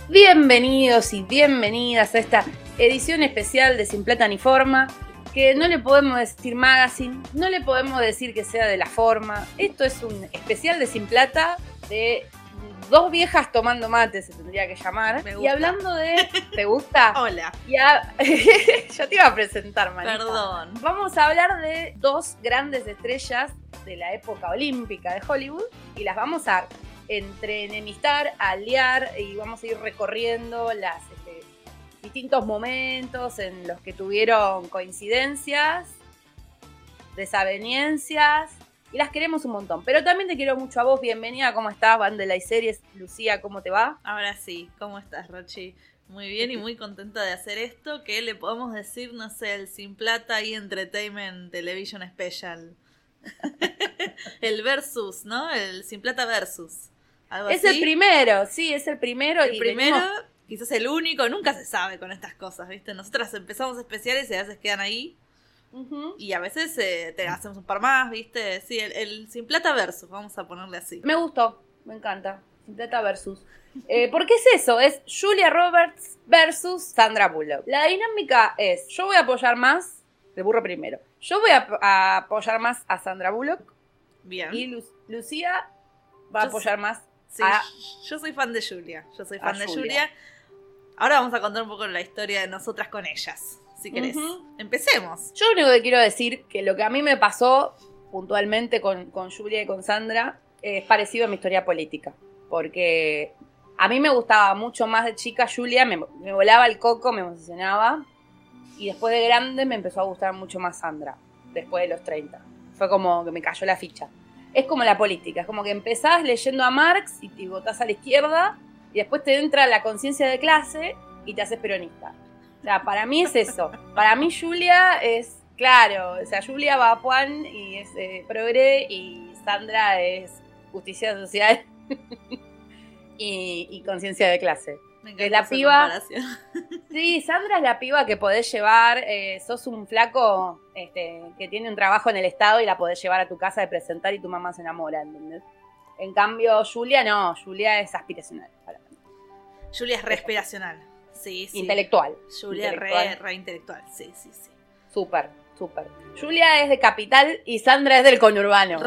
Bienvenidos y bienvenidas a esta edición especial de Sin Plata ni Forma, que no le podemos decir magazine, no le podemos decir que sea de la forma. Esto es un especial de Sin Plata de dos viejas tomando mate, se tendría que llamar. Me gusta. Y hablando de... ¿Te gusta? Hola. Yo te iba a presentar, manita. Perdón. Vamos a hablar de dos grandes estrellas de la época olímpica de Hollywood y las vamos a enemistar, aliar, y vamos a ir recorriendo los distintos momentos en los que tuvieron coincidencias, desavenencias, y las queremos un montón. Pero también te quiero mucho a vos. Bienvenida, ¿cómo estás? Vandela y Series. Lucía, ¿cómo te va? Ahora sí, ¿cómo estás, Rochi? Muy bien y muy contenta de hacer esto, que le podemos decir, no sé, el Sin Plata y Entertainment Television Special. El versus, ¿no? El Sin Plata versus. ¿Algo Es así? el primero, sí, es el primero. El primero, venimos... quizás el único, nunca se sabe con estas cosas, ¿viste? Nosotras empezamos especiales y a veces quedan ahí. Uh-huh. Y a veces te hacemos un par más, ¿viste? Sí, el Sin Plata versus, vamos a ponerle así. Me gustó, me encanta. Sin Plata versus. Porque es eso, es Julia Roberts versus Sandra Bullock. La dinámica es, yo voy a apoyar más, de burro primero, yo voy a apoyar más a Sandra Bullock. Bien. Y Lucía va a apoyar más Sí, a... yo soy fan de Julia. Yo soy fan de Julia. Julia. Ahora vamos a contar un poco la historia de nosotras con ellas, si querés. Uh-huh. Empecemos. Yo lo único que quiero decir, que lo que a mí me pasó puntualmente con Julia y con Sandra es parecido a mi historia política. Porque a mí me gustaba mucho más de chica Julia, me volaba el coco, me emocionaba. Y después de grande me empezó a gustar mucho más Sandra, después de los 30. Fue como que me cayó la ficha. Es como la política, es como que empezás leyendo a Marx y te votás a la izquierda y después te entra la conciencia de clase y te haces peronista. O sea, para mí es eso. Para mí Julia es, claro, o sea, Julia va a Juan y es progre y Sandra es justicia social y conciencia de clase. Me Que encanta la esa piba... comparación. Sí, Sandra es la piba que podés llevar, sos un flaco que tiene un trabajo en el Estado y la podés llevar a tu casa de presentar y tu mamá se enamora, ¿entendés? En cambio, Julia no, Julia es aspiracional. Julia es respiracional. Sí, sí. Intelectual. Julia es re intelectual. Sí, sí, sí. Súper, súper. Julia es de capital y Sandra es del conurbano.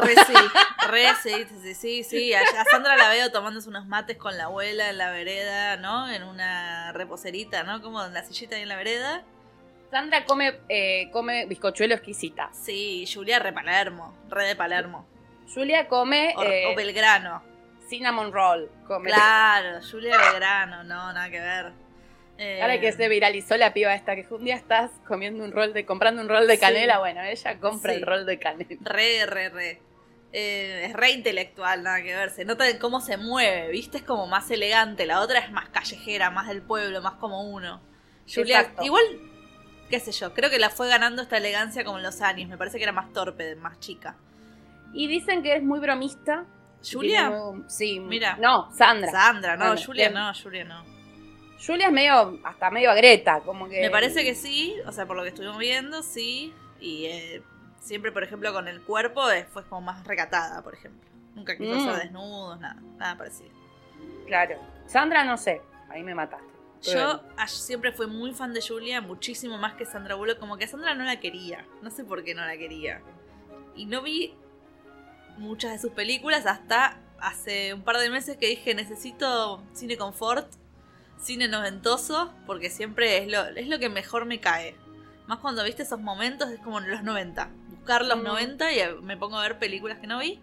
Sí. A Sandra la veo tomándose unos mates con la abuela en la vereda, ¿no? En una reposerita, ¿no? Como en la sillita ahí en la vereda. Sandra come bizcochuelo exquisita. Sí, Julia re de Palermo. Julia come... O Belgrano. Cinnamon roll. Come. Claro, Julia Belgrano, no, nada que ver. Ahora que se viralizó la piba esta, que un día estás comprando un rol de canela, sí. Bueno, ella compra Sí. el rol de canela. Re. Es re intelectual, nada que ver. Se nota en cómo se mueve, ¿viste? Es como más elegante. La otra es más callejera, más del pueblo, más como uno. Julia, Exacto. igual, qué sé yo, creo que la fue ganando esta elegancia con los años. Me parece que era más torpe, más chica. Y dicen que es muy bromista. ¿Julia? Sí. Mira. No, Sandra. Sandra, no, Bueno, Julia bien. no, Julia no. Julia es hasta medio agreta, como que... Me parece que sí, o sea, por lo que estuvimos viendo, sí. Y siempre, por ejemplo, con el cuerpo fue como más recatada, por ejemplo. Nunca quiso hacer desnudos, nada parecido. Claro. Sandra no sé, ahí me mataste. Yo siempre fui muy fan de Julia, muchísimo más que Sandra Bullock. Como que Sandra no la quería, no sé por qué no la quería. Y no vi muchas de sus películas hasta hace un par de meses que dije necesito cine confort, cine noventoso, porque siempre es lo que mejor me cae. Más cuando viste esos momentos, es como en los 90. Buscar los 90 y me pongo a ver películas que no vi.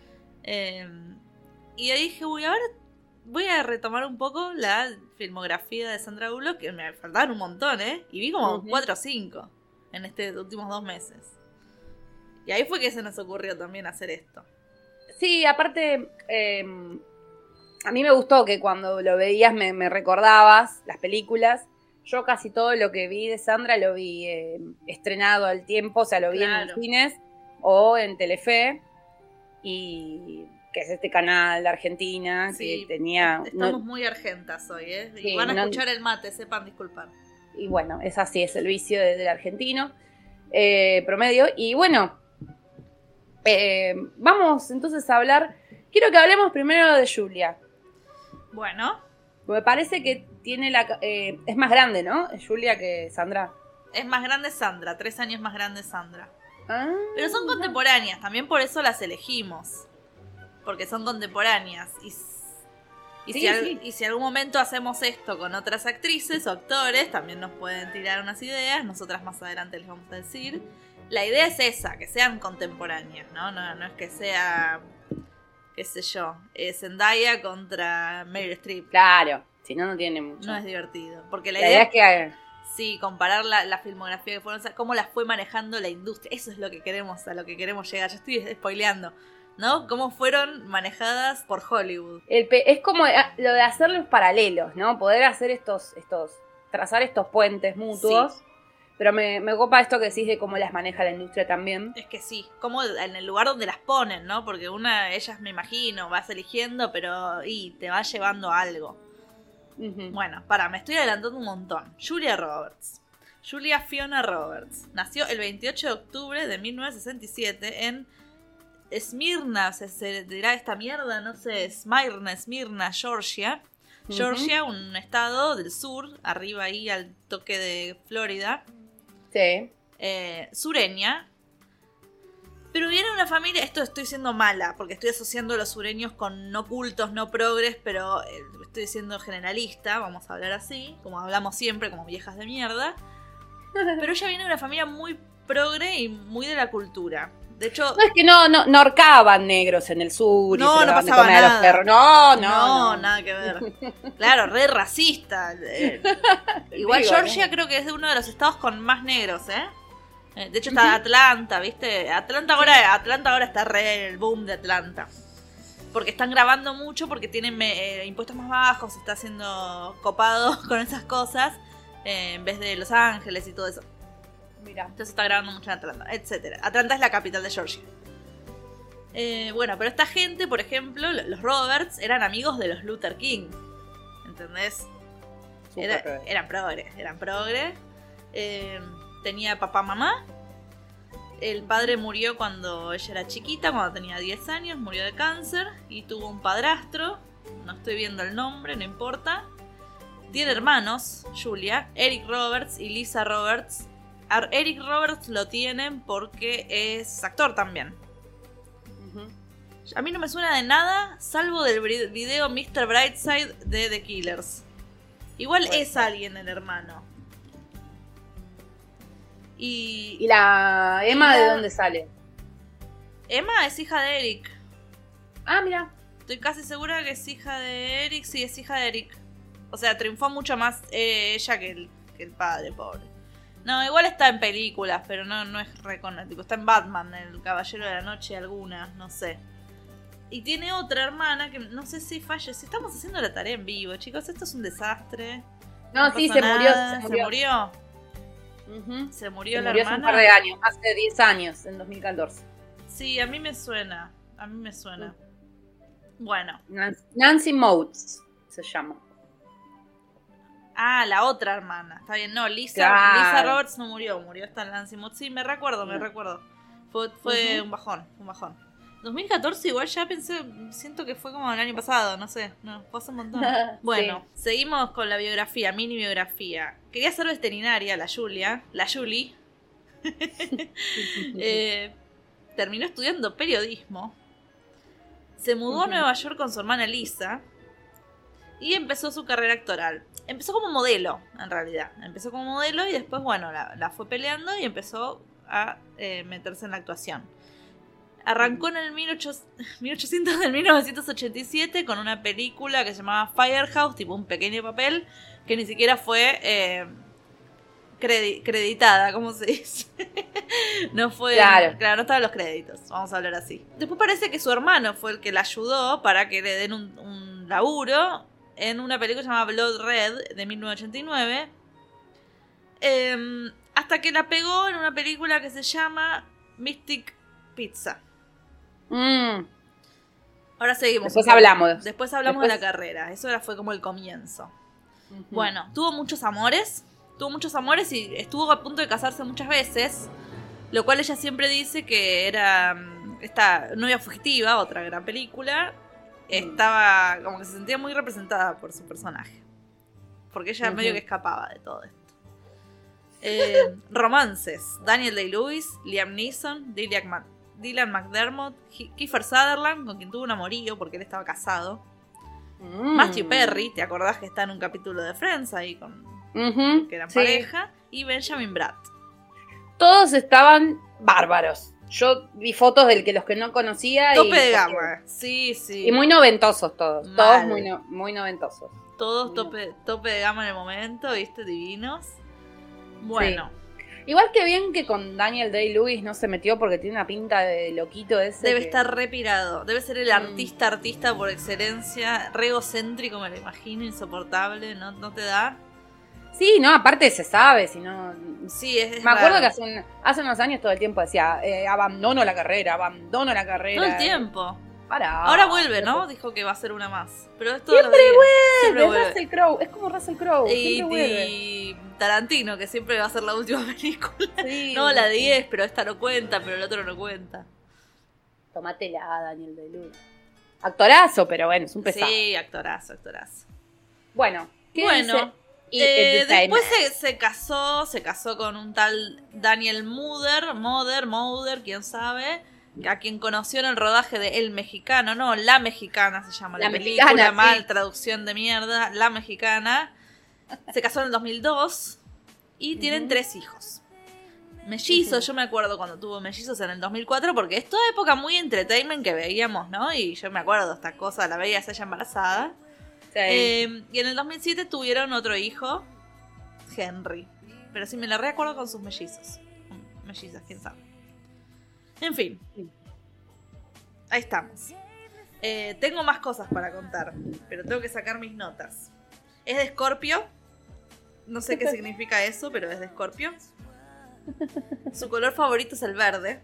Y ahí dije, voy a retomar un poco la filmografía de Sandra Bullock, que me faltaban un montón, Y vi como 4 o 5 en estos últimos 2 meses. Y ahí fue que se nos ocurrió también hacer esto. Sí, aparte, a mí me gustó que cuando lo veías me recordabas las películas. Yo casi todo lo que vi de Sandra lo vi estrenado al tiempo, o sea, lo vi en los cines o en Telefe, y que es este canal de Argentina que tenía... Estamos muy argentas hoy, Sí, y van a escuchar el mate, sepan disculpar. Y bueno, es así, es el vicio del argentino promedio. Y bueno, vamos entonces a hablar... Quiero que hablemos primero de Julia. Bueno, Me parece que tiene es más grande, ¿no? Julia que Sandra. Es más grande Sandra, 3 años más grande Sandra. Ah, Pero son contemporáneas, también por eso las elegimos. Porque son contemporáneas. Y si algún momento hacemos esto con otras actrices o actores, también nos pueden tirar unas ideas. Nosotras más adelante les vamos a decir. La idea es esa, que sean contemporáneas, ¿no? No es que sea, qué sé yo, Zendaya contra Meryl Streep. Claro, si no, no tiene mucho. No es divertido. Porque la idea es que... Sí, comparar la filmografía que fueron, o sea, cómo la fue manejando la industria. Eso es lo que queremos, a lo que queremos llegar. Yo estoy spoileando, ¿no? Cómo fueron manejadas por Hollywood. Es como lo de hacer los paralelos, ¿no? Poder hacer trazar estos puentes mutuos. Sí. Pero me copa esto que decís de cómo las maneja la industria también. Es que sí, como en el lugar donde las ponen, ¿no? Porque ellas me imagino, vas eligiendo, pero te va llevando a algo. Uh-huh. Bueno, me estoy adelantando un montón. Julia Fiona Roberts. Nació el 28 de octubre de 1967 en Esmirna, se dirá esta mierda, no sé, Esmirna, Georgia. Uh-huh. Georgia, un estado del sur, arriba ahí al toque de Florida. Sí. Sureña. Pero viene de una familia, esto estoy siendo mala, porque estoy asociando a los sureños con no cultos, no progres, pero estoy siendo generalista, vamos a hablar así, como hablamos siempre, como viejas de mierda. Pero ella viene de una familia muy progre y muy de la cultura. De hecho, no es que no ahorcaban negros en el sur. No, y se no pasaba nada. A los perros. No, nada que ver. Claro, re racista. Igual Georgia creo que es de uno de los estados con más negros, ¿eh? De hecho está Atlanta, ¿viste? Atlanta ahora está re el boom de Atlanta. Porque están grabando mucho, porque tienen impuestos más bajos, está siendo copado con esas cosas, en vez de Los Ángeles y todo eso. Mira. Entonces está grabando mucho en Atlanta, etc. Atlanta es la capital de Georgia. Bueno, pero esta gente, por ejemplo, los Roberts, eran amigos de los Luther King. ¿Entendés? Eran progres. Tenía papá, mamá. El padre murió cuando ella era chiquita, cuando tenía 10 años, murió de cáncer. Y tuvo un padrastro, no estoy viendo el nombre, no importa. Tiene hermanos, Julia, Eric Roberts y Lisa Roberts. Eric Roberts lo tienen porque es actor también. Uh-huh. A mí no me suena de nada, salvo del video Mr. Brightside de The Killers. Igual es alguien el hermano. ¿Y la Emma de dónde sale? Emma es hija de Eric. Ah, mira. Estoy casi segura que es hija de Eric. Sí, es hija de Eric. O sea, triunfó mucho más ella que el padre, pobre. No, igual está en películas, pero no es reconocido. Está en Batman, El Caballero de la Noche, alguna, no sé. Y tiene otra hermana que no sé si falleció. Estamos haciendo la tarea en vivo, chicos. Esto es un desastre. No, sí, se murió. Uh-huh. Se murió la hermana. Hace un par de años, hace 10 años, en 2014. Sí, a mí me suena. Bueno. Nancy Motes se llama. Ah, la otra hermana. Está bien, no, Lisa Roberts no murió esta Nancy Motes. Sí, me recuerdo. Fue uh-huh. un bajón. 2014 igual ya siento que fue como el año pasado, no sé, fue hace un montón. Bueno, sí. Seguimos con la biografía, mini biografía. Quería ser veterinaria, la Julie. Terminó estudiando periodismo. Se mudó a Nueva York con su hermana Lisa. Y empezó su carrera actoral. Empezó como modelo, en realidad. Y después, bueno, la fue peleando y empezó a meterse en la actuación. Arrancó en el 1987 con una película que se llamaba Firehouse, tipo un pequeño papel, que ni siquiera fue creditada, ¿cómo se dice? No fue... Claro, no estaban los créditos, vamos a hablar así. Después parece que su hermano fue el que la ayudó para que le den un laburo en una película llamada Blood Red de 1989. Hasta que la pegó en una película que se llama Mystic Pizza. Ahora seguimos. Después hablamos de la carrera. Eso fue como el comienzo. Uh-huh. Bueno, tuvo muchos amores y estuvo a punto de casarse muchas veces, lo cual ella siempre dice que era esta Novia Fugitiva, otra gran película, estaba como que se sentía muy representada por su personaje. Porque ella medio que escapaba de todo esto. Romances. Daniel Day-Lewis, Liam Neeson, Dylan McDermott, Kiefer Sutherland, con quien tuvo un amorío porque él estaba casado. Matthew Perry, ¿te acordás que está en un capítulo de Friends ahí con que eran pareja? Y Benjamin Bratt. Todos estaban bárbaros. Yo vi fotos de los que no conocía. Tope de gama. Sí. Y muy noventosos todos. Mal. Todos muy noventosos. Todos tope de gama en el momento, ¿viste? Divinos. Bueno. Sí. Igual que bien que con Daniel Day-Lewis no se metió porque tiene una pinta de loquito ese. Debe estar repirado. Debe ser el artista por excelencia. Re egocéntrico, me lo imagino, insoportable. ¿No te da? Sí, no, aparte se sabe, si no... Sí, es me acuerdo raro. que hace unos años todo el tiempo decía, abandono la carrera. Todo el tiempo. Ahora vuelve, ¿no? Dijo que va a hacer una más. Pero es todos los días. Siempre vuelve. Russell Crowe. Es como Russell Crowe. Y Tarantino, que siempre va a ser la última película. Sí, no, la 10, pero esta no cuenta, pero el otro no cuenta. Tómatela, Daniel Day-Lewis. Actorazo, pero bueno, es un pesado. Sí, actorazo. Bueno, ¿qué dice? Después se casó con un tal Daniel Moder, quién sabe, a quien conoció en el rodaje de El Mexicano, no, La Mexicana se llama la película, Mexicana, mal, sí. traducción de mierda, La Mexicana. Se casó en el 2002 y tienen 3 hijos. Mellizos, yo me acuerdo cuando tuvo mellizos en el 2004, porque es toda época muy entertainment que veíamos, ¿no? Y yo me acuerdo de estas cosas, la veía ella embarazada. Sí. Y en el 2007 tuvieron otro hijo, Henry. Pero sí me la recuerdo con sus mellizos. Mellizas, quién sabe. En fin. Ahí estamos. Tengo más cosas para contar, pero tengo que sacar mis notas. Es de Escorpio. No sé qué significa eso, pero es de Escorpio. Su color favorito es el verde.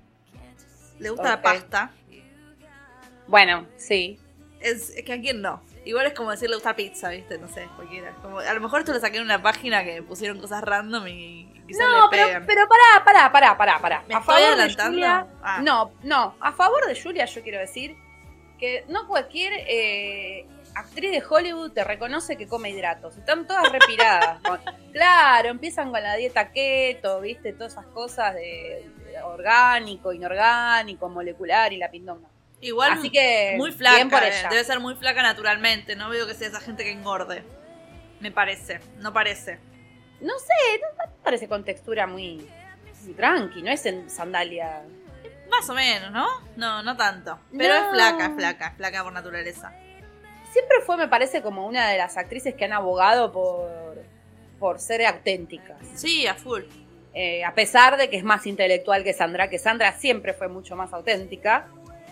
Le gusta la pasta. Bueno, sí. Es que a quién no. Igual es como decir le gusta pizza, ¿viste? No sé, cualquiera. Como, a lo mejor esto lo saqué en una página que pusieron cosas random y quizás le pegan. pero pará. ¿Me estoy adelantando? Julia, Ah. No, a favor de Julia yo quiero decir que no cualquier actriz de Hollywood te reconoce que come hidratos. Están todas respiradas. Claro, empiezan con la dieta keto, ¿viste? Todas esas cosas de orgánico, inorgánico, molecular y la pindonga. Igual así que muy flaca, bien por ella. Debe ser muy flaca naturalmente. No veo que sea esa gente que engorde. Me parece, no parece. No sé, no parece con textura muy tranqui, no es en sandalia. Más o menos, ¿no? No tanto. Pero No. es flaca por naturaleza. Siempre fue, me parece, como una de las actrices que han abogado por ser auténticas. Sí, a full. A pesar de que es más intelectual que Sandra siempre fue mucho más auténtica.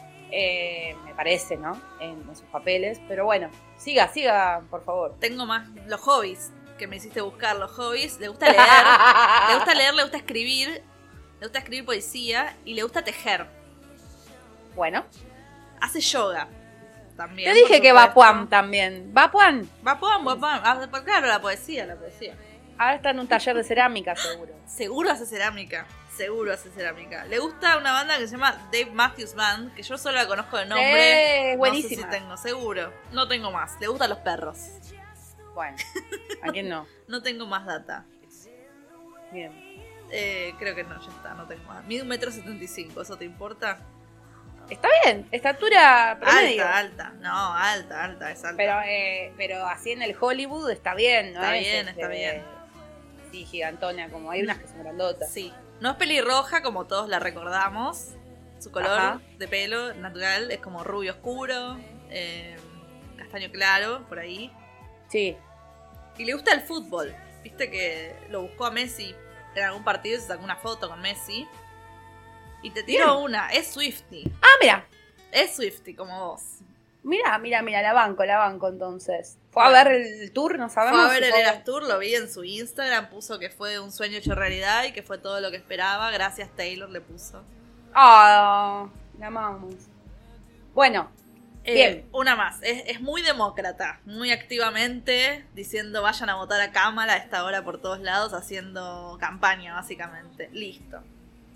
Me parece, ¿no? En sus papeles. Pero bueno, siga, por favor. Tengo más los hobbies que me hiciste buscar. Los hobbies. Le gusta leer. Le gusta escribir. Le gusta escribir poesía. Y le gusta tejer. Bueno. Hace yoga. También. Te dije que Vapuan también. Vapuan. Vapuan. Claro, la poesía. Ahora está en un taller de cerámica, seguro. Seguro hace cerámica. Le gusta una banda que se llama Dave Matthews Band, que yo solo la conozco de nombre. Buenísima. No sé si tengo, seguro. No tengo más. Le gustan los perros. Bueno, ¿a quién no? No tengo más data. Bien. Creo que no, ya está, no tengo más. Mide 1,75 m, ¿eso te importa? Está bien, estatura promedio. Alta. No, alta, es alta. Pero así en el Hollywood está bien, ¿no? Está bien. Sí, gigantona, como hay unas que son grandotas. Sí. No es pelirroja como todos la recordamos. Su color de pelo natural es como rubio oscuro, castaño claro, por ahí. Sí. Y le gusta el fútbol. Viste que lo buscó a Messi en algún partido y se sacó una foto con Messi. Y te tiro una, es Swiftie. Ah, mira. Es Swiftie como vos. Mira, la banco entonces. ¿Fue a ver el tour? ¿No sabemos? Fue a ver el Eras Tour, lo vi en su Instagram, puso que fue un sueño hecho realidad y que fue todo lo que esperaba. Gracias Taylor le puso. Ah, la amamos. Bueno, bien. Una más, es muy demócrata, muy activamente diciendo vayan a votar a Kamala a esta hora por todos lados, haciendo campaña básicamente. Listo.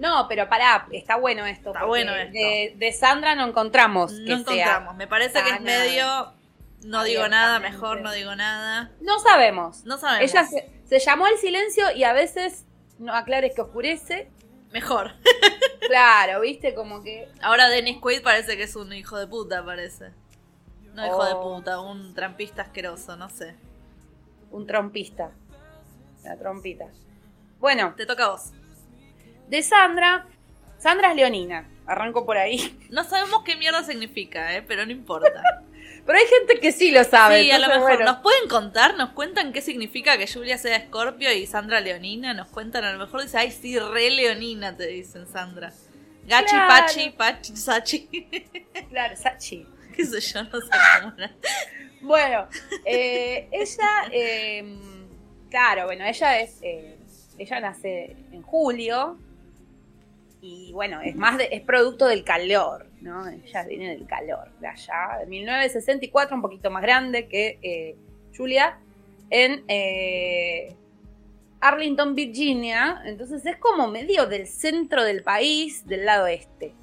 No, pero pará, está bueno esto. Está porque bueno esto. De Sandra no encontramos que No encontramos. Me parece que es tan medio... No digo nada, abiertamente. mejor no digo nada. No sabemos. No sabemos. Ella se llamó al silencio y a veces no aclares que oscurece. Mejor. Claro, viste, como que... Ahora Dennis Quaid parece que es un hijo de puta, parece. No hijo de Oh. puta, un trampista asqueroso, no sé. Un trompista. La trompita. Bueno, Te toca a vos. de Sandra es leonina. Arranco por ahí. No sabemos qué mierda significa, pero no importa. Pero hay gente que sí lo sabe. Sí, a lo entonces, mejor. bueno. ¿Nos pueden contar? ¿Nos cuentan qué significa que Julia sea Escorpio y Sandra leonina? ¿Nos cuentan? A lo mejor dice, ay, sí, re leonina, te dicen, Sandra. Gachi, Claro. Pachi, Sachi. Claro, Sachi. Qué sé yo, no sé cómo era. Bueno, ella, claro, bueno, ella nace en julio y bueno, es producto del calor, ¿no? Ella viene del calor de allá, de 1964, un poquito más grande que Julia, en Arlington, Virginia, entonces es como medio del centro del país, del lado este.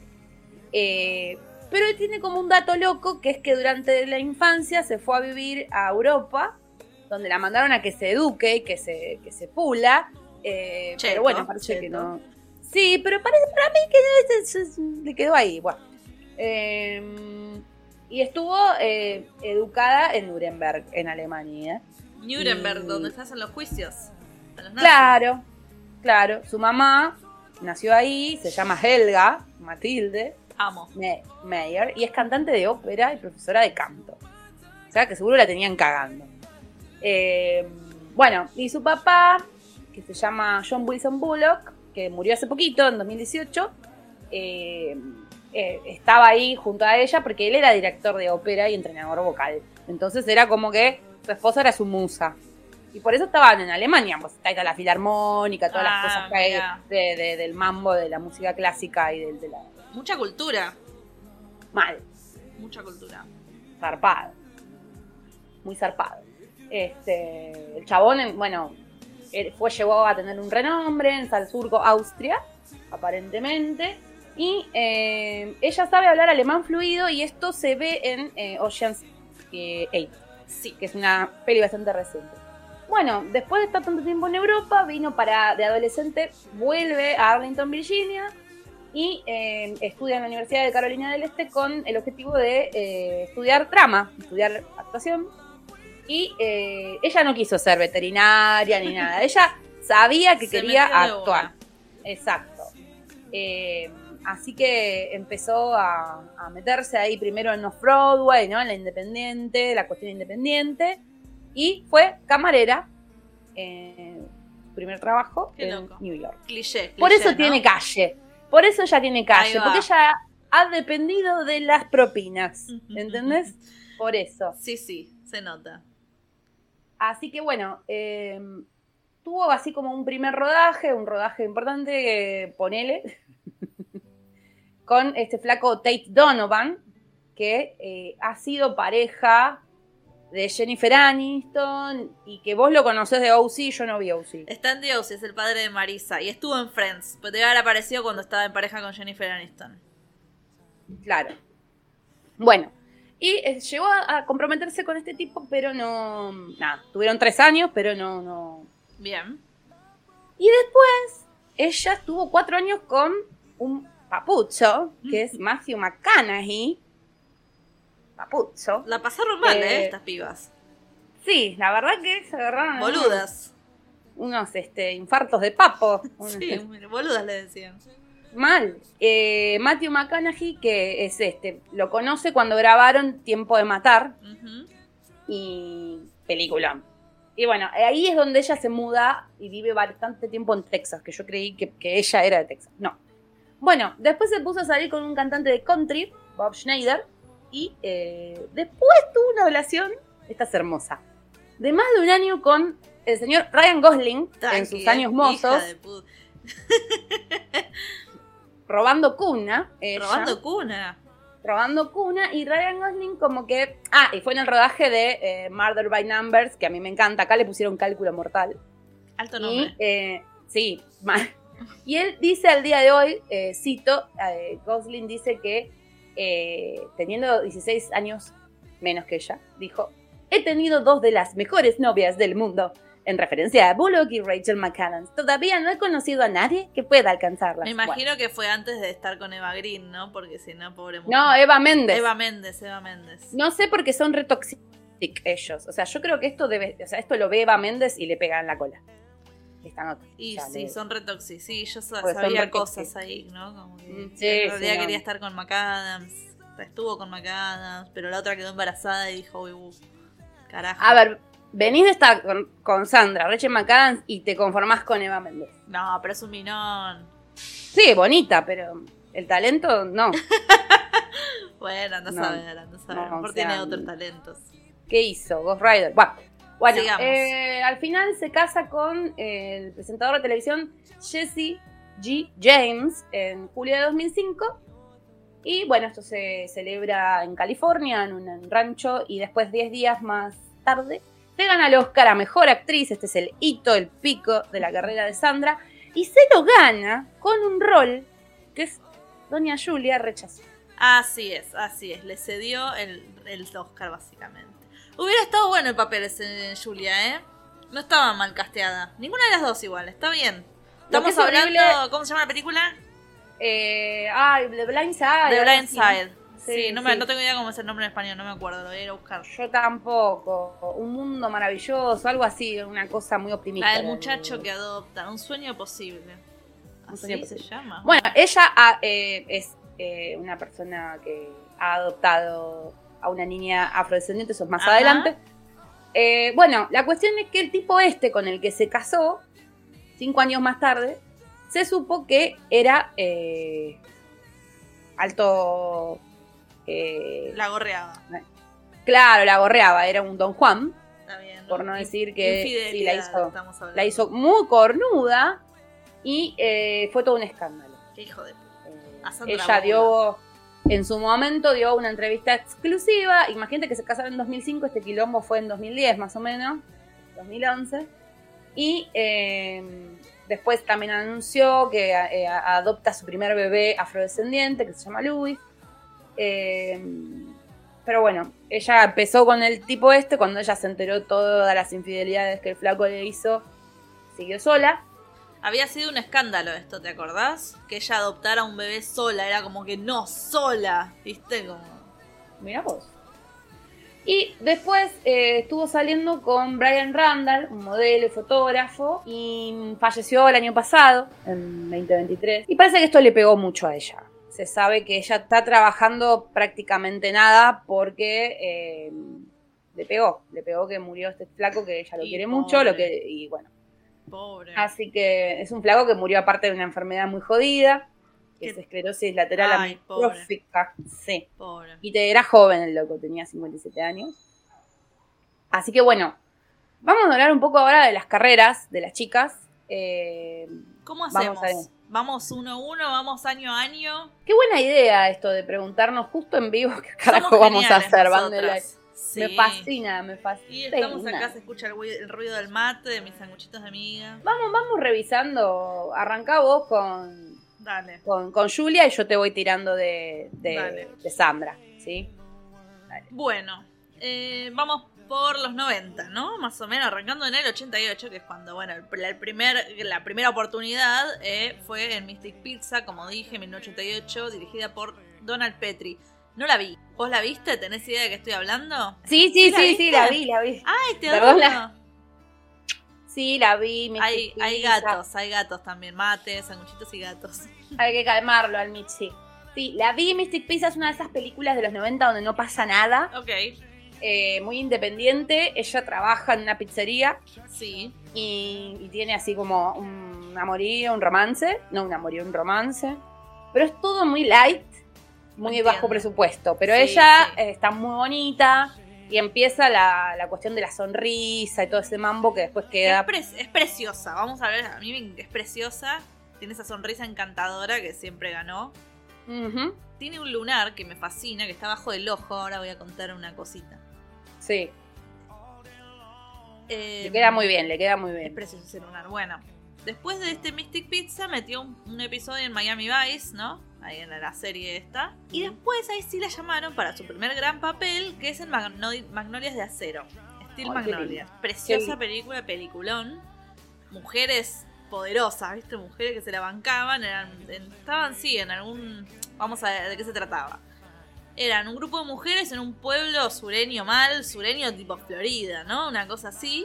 Pero tiene como un dato loco, que es que durante la infancia se fue a vivir a Europa, donde la mandaron a que se eduque y que se pula. Pero bueno, parece que no. Sí, pero parece para mí que le quedó ahí. Bueno. Y estuvo educada en Nuremberg, en Alemania. Nuremberg, donde se hacen los juicios. A los nazis. Claro. Su mamá nació ahí, se llama Helga Matilde Amo. Meyer, y es cantante de ópera y profesora de canto. O sea que seguro la tenían cagando. Bueno, y su papá, que se llama John Wilson Bullock, que murió hace poquito, en 2018, estaba ahí junto a ella porque él era director de ópera y entrenador vocal. Entonces era como que su esposa era su musa. Y por eso estaban en Alemania, pues está ahí la filarmónica, todas las cosas que hay del mambo, de la música clásica y de la... Mucha cultura. Mal. Mucha cultura. Zarpado. Muy zarpado. El chabón, bueno, llegó a tener un renombre en Salzburgo, Austria, aparentemente. Y ella sabe hablar alemán fluido y esto se ve en Ocean's 8, Sí. que es una peli bastante reciente. Bueno, después de estar tanto tiempo en Europa, vino de adolescente, vuelve a Arlington, Virginia, y estudia en la Universidad de Carolina del Este con el objetivo de estudiar drama, estudiar actuación. Y ella no quiso ser veterinaria ni nada. Ella sabía que quería actuar. Exacto. Así que empezó a meterse ahí primero en Off-Broadway, ¿no? En la independiente, la cuestión independiente. Y fue camarera, su primer trabajo en New York. Cliché, por eso ¿no? tiene calle. Por eso ella tiene calle. Ahí va. Porque ella ha dependido de las propinas. ¿Entendés? Por eso. Sí, se nota. Así que bueno, tuvo así como un primer rodaje, un rodaje importante, ponele, con este flaco Tate Donovan, que ha sido pareja de Jennifer Aniston y que vos lo conocés de O.C., yo no vi O.C. Está en Dios, es el padre de Marisa y estuvo en Friends, pero debe haber aparecido cuando estaba en pareja con Jennifer Aniston. Claro. Bueno, y llegó a comprometerse con este tipo, pero no... Nada, tuvieron 3 años, pero no... Bien. Y después, ella estuvo 4 años con un papucho, que es Matthew McConaughey. Papucho. La pasaron mal, estas pibas. Sí, la verdad que se agarraron... Boludas. Unos infartos de papo. Sí, boludas le decían. Mal. Matthew McConaughey, que es lo conoce cuando grabaron Tiempo de Matar. Y película. Y bueno, ahí es donde ella se muda y vive bastante tiempo en Texas, que yo creí que ella era de Texas. No. Bueno, después se puso a salir con un cantante de country, Bob Schneider, y después tuvo una relación, esta es hermosa, de más de un año con el señor Ryan Gosling, en sus años mozos, robando cuna. Robando cuna, y Ryan Gosling como que... y fue en el rodaje de Murder by Numbers, que a mí me encanta. Acá le pusieron Cálculo Mortal. Alto nombre. Sí, Y él dice al día de hoy, cito, Gosling dice que teniendo 16 años menos que ella, dijo, he tenido 2 de las mejores novias del mundo, en referencia a Bullock y Rachel McAdams. Todavía no he conocido a nadie que pueda alcanzarlas. Me imagino que fue antes de estar con Eva Green, ¿no? Porque si no, pobre mujer. No, Eva Méndez. Eva Méndez. No sé por qué son re toxic ellos. O sea, yo creo que esto lo ve Eva Méndez y le pega en la cola. Esta nota. Y o sea, sí, son retoxis. Sí, yo Porque sabía cosas ahí, ¿no? Como que sí, en realidad no. quería estar con McAdams. Estuvo con McAdams, pero la otra quedó embarazada y dijo, uy, carajo. A ver, venís de estar con Sandra, Rachel McAdams y te conformás con Eva Méndez. No, pero es un minón. Sí, bonita, pero el talento no. Bueno, anda a saber. A lo mejor tiene otros talentos. ¿Qué hizo? Ghost Rider. Bueno, sigamos. Al final se casa con el presentador de televisión Jesse G. James en julio de 2005. Y bueno, esto se celebra en California, en un rancho, y después 10 días más tarde se gana el Oscar a Mejor Actriz. Este es el hito, el pico de la carrera de Sandra, y se lo gana con un rol que es Doña Julia rechazó. Así es, le cedió el Oscar básicamente. Hubiera estado bueno el papel ese de Julia, ¿eh? No estaba mal casteada. Ninguna de las dos igual, está bien. Estamos hablando, ¿cómo se llama la película? The Blind Side. The Blind Side. Sí, no tengo idea cómo es el nombre en español, no me acuerdo, lo voy a ir a buscar. Yo tampoco. Un mundo maravilloso, algo así, una cosa muy optimista. La del muchacho que adopta, un sueño posible. Así se llama. Bueno, ella es una persona que ha adoptado a una niña afrodescendiente, eso es más adelante. Bueno, la cuestión es que el tipo con el que se casó, 5 años más tarde, se supo que era alto... la gorreaba. Claro, la gorreaba, era un Don Juan. Está bien, por no decir que sí, la hizo hablando. muy cornuda y fue todo un escándalo. Qué hijo de ella en su momento dio una entrevista exclusiva. Imagínate que se casaron en 2005, este quilombo fue en 2010 más o menos, 2011. Y después también anunció que adopta a su primer bebé afrodescendiente, que se llama Louis. Pero bueno, ella empezó con el tipo cuando ella se enteró todas las infidelidades que el flaco le hizo, siguió sola. Había sido un escándalo esto, ¿te acordás? Que ella adoptara un bebé sola, era como que no, sola, ¿viste? Como... Mira vos. Y después estuvo saliendo con Brian Randall, un modelo y fotógrafo, y falleció el año pasado, en 2023. Y parece que esto le pegó mucho a ella. Se sabe que ella está trabajando prácticamente nada porque le pegó que murió este flaco que ella lo quiere mucho, y bueno. Pobre. Así que es un flaco que murió aparte de una enfermedad muy jodida, que es esclerosis lateral amiotrófica. Sí. Pobre. Y era joven el loco, tenía 57 años. Así que bueno, vamos a hablar un poco ahora de las carreras de las chicas. ¿Cómo hacemos? ¿Vamos uno a uno? ¿Vamos año a año? Qué buena idea esto de preguntarnos justo en vivo qué carajo vamos a hacer. Sí. Me fascina. Y estamos acá, se escucha el ruido del mate, de mis sanguchitos de miga. Vamos revisando. Arrancá vos con Julia y yo te voy tirando de Sandra, ¿sí? Dale. Bueno, vamos por los 90, ¿no? Más o menos, arrancando en el 88, que es cuando, bueno, la primera oportunidad fue en Mystic Pizza, como dije, en 1988, dirigida por Donald Petrie. No la vi. ¿Vos la viste? ¿Tenés idea de qué estoy hablando? Sí, la vi. ¡Ay, te adoro! Sí, la vi. Hay gatos también, mates, sanguchitos y gatos. Hay que calmarlo al Michi. Sí, la vi. Mystic Pizza es una de esas películas de los 90 donde no pasa nada. Ok. Muy independiente. Ella trabaja en una pizzería. Sí. Y tiene así como un amorío, un romance. No un amorío, un romance. Pero es todo muy light, muy bajo presupuesto. Pero ella está muy bonita. Y empieza la cuestión de la sonrisa y todo ese mambo que después queda... Es preciosa, vamos a ver, a mí es preciosa. Tiene esa sonrisa encantadora que siempre ganó. Uh-huh. Tiene un lunar que me fascina, que está abajo del ojo. Ahora voy a contar una cosita. Sí. Le queda muy bien. Es precioso ese lunar. Bueno, Después de este Mystic Pizza metió un episodio en Miami Vice, ¿no? Ahí en la serie esta. Y después ahí sí la llamaron para su primer gran papel, que es en Magnolias de Acero. Steel Magnolias. Preciosa película, peliculón. Mujeres poderosas, ¿viste? Mujeres que se la bancaban. Estaban, sí, en algún... Vamos a ver de qué se trataba. Eran un grupo de mujeres en un pueblo sureño sureño tipo Florida, ¿no? Una cosa así.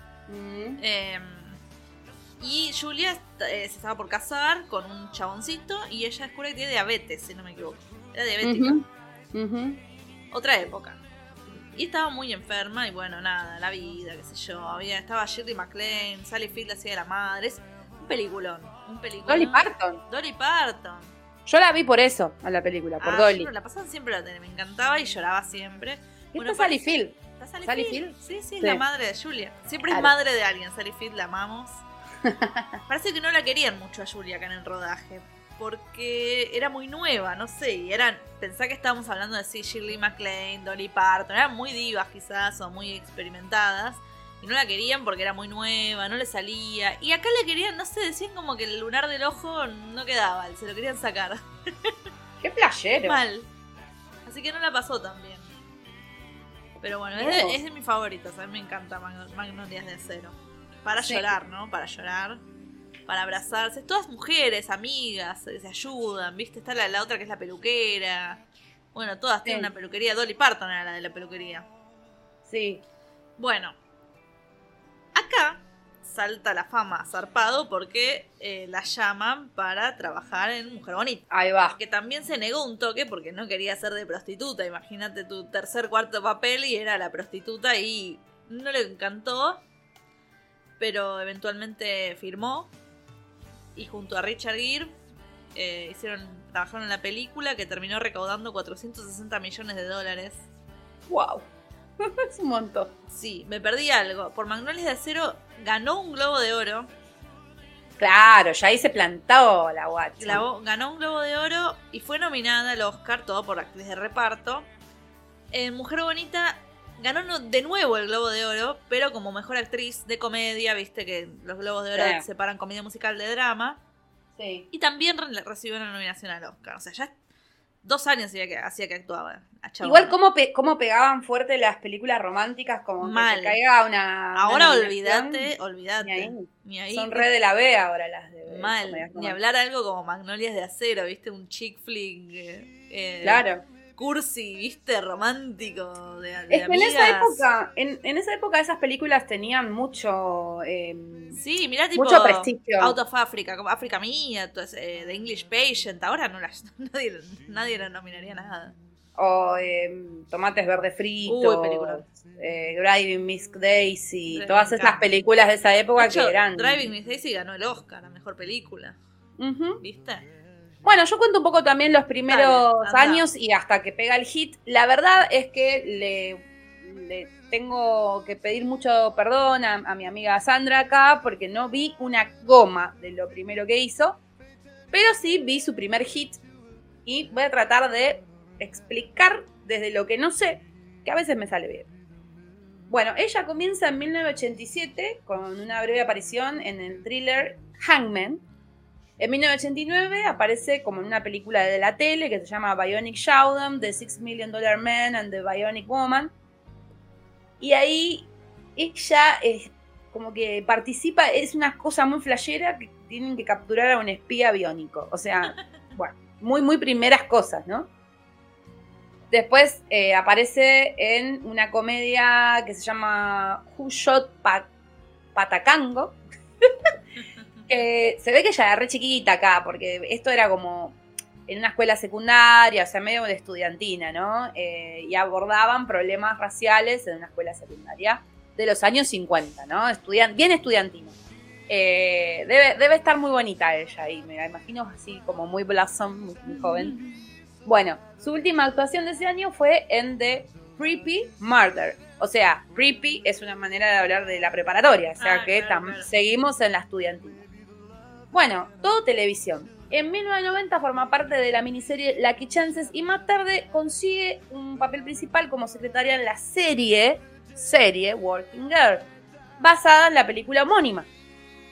Y Julia se estaba por casar con un chaboncito y ella descubre que tiene diabetes, si no me equivoco. Era diabética. Otra época. Y estaba muy enferma y bueno, nada, la vida, qué sé yo. Estaba Shirley MacLaine, Sally Field hacía de la madre. Es un peliculón. Dolly Parton. Dolly Parton. Yo la vi por eso, a la película, por Dolly. Yo la pasaban siempre la tele, me encantaba y lloraba siempre. Bueno, Sally Field. ¿Está Sally Field? Sí, es la madre de Julia. Siempre es madre de alguien, Sally Field, la amamos. Parece que no la querían mucho a Julia acá en el rodaje, porque era muy nueva, no sé, y pensá que estábamos hablando de Shirley MacLaine, Dolly Parton, eran muy divas quizás, o muy experimentadas, y no la querían porque era muy nueva, no le salía, y acá le querían, no sé, decían como que el lunar del ojo no quedaba, se lo querían sacar. ¡Qué playero! Mal. Así que no la pasó tan bien. Pero bueno, es de mis favoritos, a mí me encanta Magnolias de Acero. Para llorar, ¿no? Para llorar. Para abrazarse. Todas mujeres, amigas, se ayudan, ¿viste? Está la otra que es la peluquera. Bueno, todas tienen una peluquería. Dolly Parton era la de la peluquería. Sí. Bueno. Acá salta la fama zarpado porque la llaman para trabajar en Mujer Bonita. Ahí va. Que también se negó un toque porque no quería ser de prostituta. Imagínate tu tercer, cuarto papel y era la prostituta y no le encantó. Pero eventualmente firmó y junto a Richard Gere trabajaron en la película que terminó recaudando $460 millones. ¡Wow! Es un montón. Sí, me perdí algo. Por Magnolias de Acero ganó un Globo de Oro. Claro, ya ahí se plantó la guacha. Ganó un Globo de Oro y fue nominada al Oscar, todo por actriz de reparto. En Mujer Bonita ganó de nuevo el Globo de Oro, pero como mejor actriz de comedia, viste que los Globos de Oro separan comedia musical de drama. Sí. Y también recibió una nominación al Oscar. O sea, ya 2 años hacía que actuaba. Igual cómo pegaban fuerte las películas románticas, como mal. Que te caiga una... Ahora olvídate. Ni ahí. Son re de la B ahora las de... Mal. Ni hablar algo como Magnolias de Acero, viste, un chick flick. Claro. Cursi, viste, romántico de es que amigas. en esa época esas películas tenían mucho sí, mirá, tipo mucho prestigio. Out of Africa, como África Mía, The English Patient. Ahora nadie la nominaría nada. O Tomates Verdes Fritos, Driving Miss Daisy, todas esas películas de esa época de hecho, que eran... Driving Miss Daisy ganó el Oscar a Mejor Película. ¿Viste? Bueno, yo cuento un poco también los primeros años y hasta que pega el hit. La verdad es que le tengo que pedir mucho perdón a mi amiga Sandra acá porque no vi una goma de lo primero que hizo, pero sí vi su primer hit y voy a tratar de explicar desde lo que no sé, que a veces me sale bien. Bueno, ella comienza en 1987 con una breve aparición en el thriller Hangman. En 1989 aparece como en una película de la tele que se llama Bionic Showdown, The $6 Million Man and the Bionic Woman. Y ahí ella como que participa, es una cosa muy flashera que tienen que capturar a un espía biónico. O sea, bueno, muy, muy primeras cosas, ¿no? Después aparece en una comedia que se llama Who Shot Patacango. Se ve que ella era re chiquita acá, porque esto era como en una escuela secundaria, o sea, medio de estudiantina, ¿no? Y abordaban problemas raciales en una escuela secundaria de los años 50, ¿no? Bien estudiantina. Debe estar muy bonita ella, y me la imagino así como muy blossom, muy joven. Bueno, su última actuación de ese año fue en The Preppy Murder. O sea, preppy es una manera de hablar de la preparatoria, o sea que claro. Seguimos en la estudiantina. Bueno, todo televisión. En 1990 forma parte de la miniserie Lucky Chances y más tarde consigue un papel principal como secretaria en la serie Working Girl, basada en la película homónima.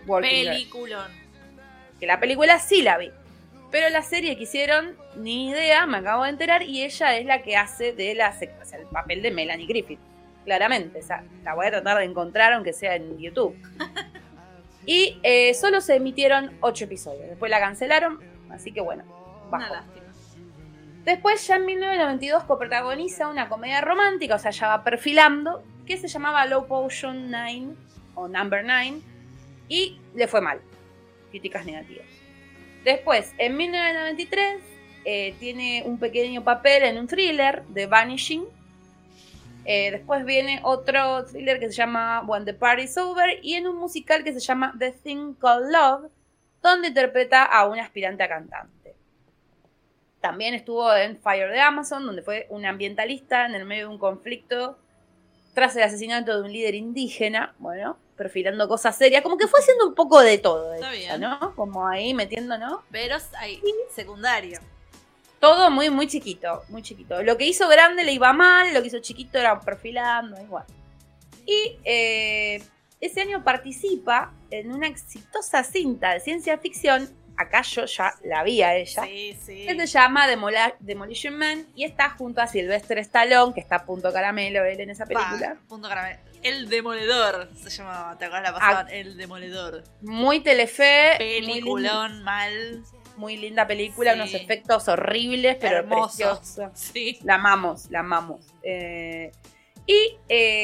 Walking Dead. Peliculón. Que la película sí la vi. Pero la serie que hicieron, ni idea, me acabo de enterar, y ella es la que hace de o sea, el papel de Melanie Griffith. Claramente, o sea, la voy a tratar de encontrar aunque sea en YouTube. Y solo se emitieron 8 episodios. Después la cancelaron, así que bueno, Una bajó. lástima. Después ya en 1992 coprotagoniza una comedia romántica, o sea, ya va perfilando, que se llamaba Low Potion 9 o Number 9, y le fue mal. Críticas negativas. Después, en 1993, tiene un pequeño papel en un thriller de Vanishing. Después viene otro thriller que se llama When the Party's Over, y en un musical que se llama The Thing Called Love, donde interpreta a un aspirante a cantante. También estuvo en Fire de Amazon, donde fue un ambientalista en el medio de un conflicto tras el asesinato de un líder indígena, bueno, perfilando cosas serias, como que fue haciendo un poco de todo, Está ella, bien. ¿no? Como ahí metiendo, ¿no? Pero hay secundario. Todo muy, muy chiquito, muy chiquito. Lo que hizo grande le iba mal, lo que hizo chiquito era perfilando, igual. Y ese año participa en una exitosa cinta de ciencia ficción, acá yo ya la vi a ella, Sí, sí. que se llama Demolition Man, y está junto a Sylvester Stallone, que está a punto caramelo él en esa película. Punto caramelo. El Demoledor se llamaba, ¿te acuerdas la pasaban? El Demoledor. Muy Telefe, Peliculón, mal. muy linda película, Sí. unos efectos horribles, pero Hermoso. preciosos. Sí. La amamos, la amamos. Y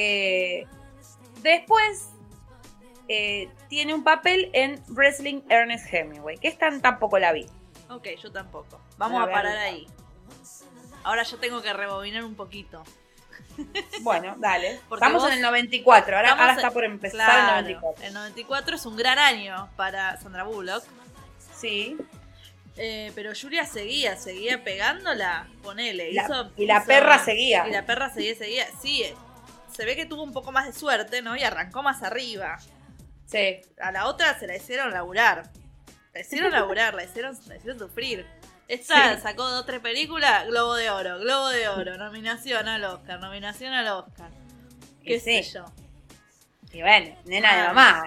después tiene un papel en Wrestling Ernest Hemingway, que esta tampoco la vi. Ok, yo tampoco. Vamos A a ver. parar ahí. Ahora yo tengo que rebobinar un poquito. Bueno, dale. Porque Estamos vos- en el 94, ahora Estamos está por empezar Claro, el 94. el 94 es un gran año para Sandra Bullock. Sí. Pero Julia seguía pegándola. Ponele. Y la perra seguía. Y la perra seguía. Sí, se ve que tuvo un poco más de suerte, ¿no? Y arrancó más arriba. Sí. A la otra se la hicieron laburar. La hicieron laburar, la hicieron sufrir. Esta Sí. sacó 2 o 3 películas, Globo de Oro, nominación al Oscar. ¿Qué Sí. sé yo? Y bueno, nena de Ah. mamá.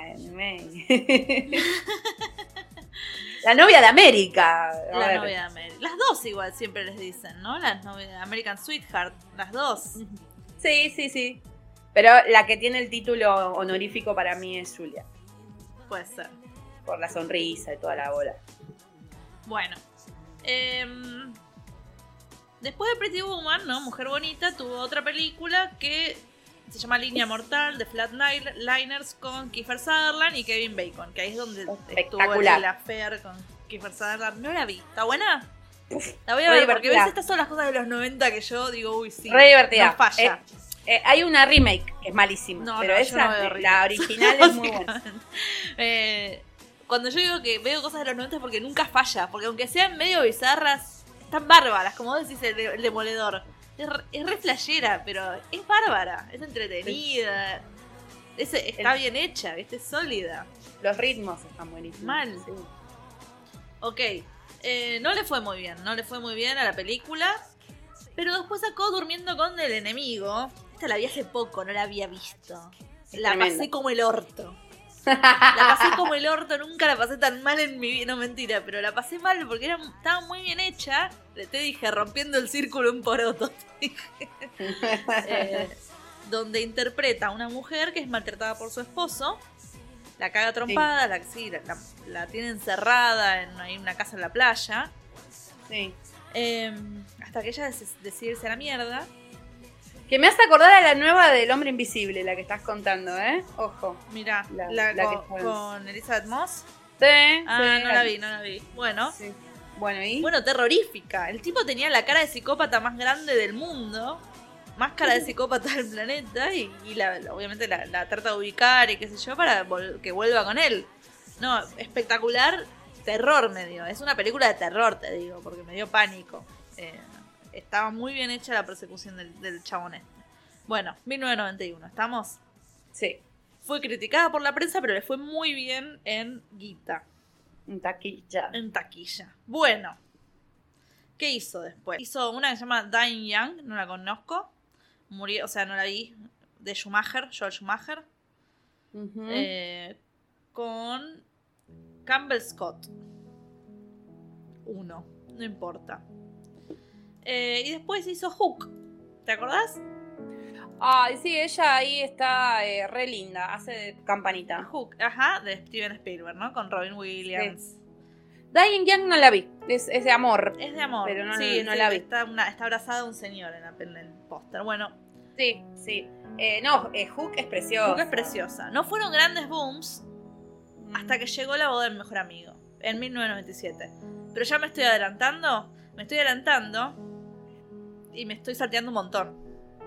La novia de América. A La ver. novia de América. Las dos igual siempre les dicen, ¿no? Las novias de American Sweetheart, las dos. Sí, sí, sí. Pero la que tiene el título honorífico para mí es Julia. Puede ser. Por la sonrisa y toda la bola. Bueno. Después de Pretty Woman, ¿no? Mujer Bonita, tuvo otra película que se llama Línea Mortal de Flatliners con Kiefer Sutherland y Kevin Bacon, que ahí es donde estuvo Espectacular. el affair con Kiefer Sutherland. No la vi. ¿Está buena? La voy a re ver porque divertida. ves, estas son las cosas de los 90 que yo digo, uy, sí. Re divertida. No falla. Hay una remake que es malísima. No, pero no, yo esa, no veo la remake. original es muy buena. Básicamente. Cuando yo digo que veo cosas de los 90 es porque nunca falla, porque aunque sean medio bizarras, están bárbaras, como vos decís el Demoledor. Es re flashera, pero es bárbara, es entretenida, está bien hecha, ¿viste? Es sólida. Los ritmos están buenísimos. Mal. Sí. Ok, no le fue muy bien a la película, pero después sacó Durmiendo con el Enemigo. Esta la vi hace poco, no la había visto. La tremenda. pasé como el orto. La pasé como el orto, nunca la pasé tan mal en mi vida, no mentira, pero la pasé mal porque estaba muy bien hecha. Te dije, rompiendo el círculo un poroto. te dije. Donde interpreta a una mujer que es maltratada por su esposo, la caga trompada, la tiene encerrada en una casa en la playa, Sí. hasta que ella decide irse a la mierda. Que me hace acordar a la nueva del Hombre Invisible, la que estás contando, ¿eh? Ojo. Mirá, La que fue. con Elizabeth Moss. Sí, Ah, sí, no la vi. Bueno, Sí. Bueno, ¿y? Bueno, terrorífica. El tipo tenía la cara de psicópata más grande del mundo. Más cara de psicópata del planeta. Y obviamente la trata de ubicar y qué sé yo para que vuelva con él. No, espectacular. Terror me dio. Es una película de terror, te digo, porque me dio pánico. Estaba muy bien hecha la persecución del chabón este. Bueno, 1991, ¿estamos? Sí. Fue criticada por la prensa, pero le fue muy bien en guita. Un taquilla. En taquilla. Bueno, ¿qué hizo después? Hizo una que se llama Dying Young, no la conozco. Murió, o sea, no la vi. De Schumacher, Joel Schumacher. Ujú. con Campbell Scott. 1, no importa. Y después hizo Hook. ¿Te acordás? Ay, sí, ella ahí está re linda, hace de campanita. Hook, ajá, de Steven Spielberg, ¿no? Con Robin Williams. Sí. Dying Young no la vi, es de amor. Es de amor, pero no, sí, no la vi. Está abrazada un señor en el póster. Bueno. Sí. Hook es preciosa. Hook es preciosa. No fueron grandes booms hasta que llegó La boda del mejor amigo, en 1997. Pero ya me estoy adelantando y me estoy salteando un montón.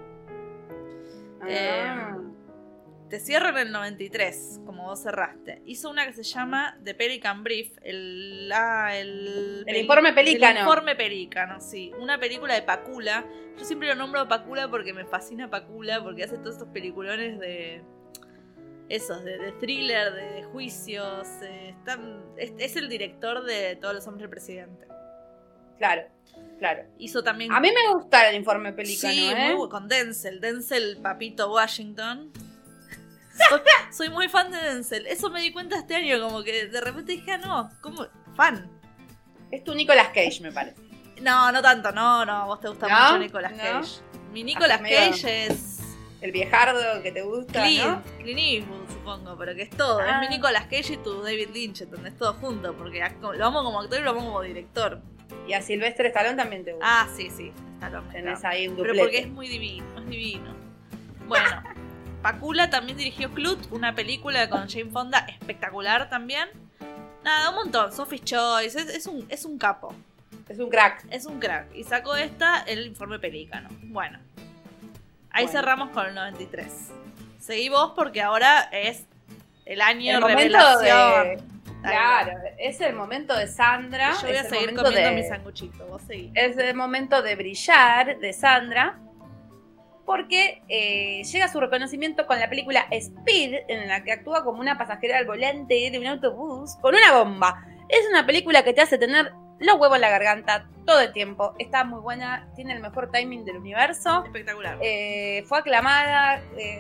Te cierro en el 93, como vos cerraste. Hizo una que se llama The Pelican Brief, el informe pelícano. El informe pelícano, sí. Una película de Pakula. Yo siempre lo nombro Pakula porque me fascina Pakula, porque hace todos estos peliculones de thriller, de juicios. Es el director de Todos los hombres del presidente. Claro. Hizo también... A mí me gusta el informe pelícano, sí, con Denzel Papito Washington. Soy muy fan de Denzel. Eso me di cuenta este año, como que de repente dije, no, ¿cómo? Fan. Es tu Nicolas Cage, me parece. No tanto, no, vos te gusta mucho Nicolas Cage. Mi Nicolas Cage es... El viejardo que te gusta, Clint Eastwood, supongo, pero que es todo. Es mi Nicolas Cage y tu David Lynch, donde es todo junto, porque lo amo como actor y lo amo como director. Y a Sylvester Stallone también te gusta. Ah, sí, Stallone. Tenés ahí un duplete. Pero porque es muy divino, es divino. Bueno, Pakula también dirigió Clut, una película con Jane Fonda espectacular también. Nada, un montón. Sophie's Choice, es un capo. Es un crack. Es un crack. Y sacó el informe pelícano. Bueno. Ahí cerramos con el 93. Seguí vos porque ahora es el año de revelación. Claro, es el momento de Sandra. Yo voy a seguir comiendo mi sanguchito, vos seguís. Es el momento de brillar de Sandra, porque llega su reconocimiento con la película Speed, en la que actúa como una pasajera al volante de un autobús con una bomba. Es una película que te hace tener los huevos en la garganta todo el tiempo. Está muy buena, tiene el mejor timing del universo. Espectacular. Fue aclamada,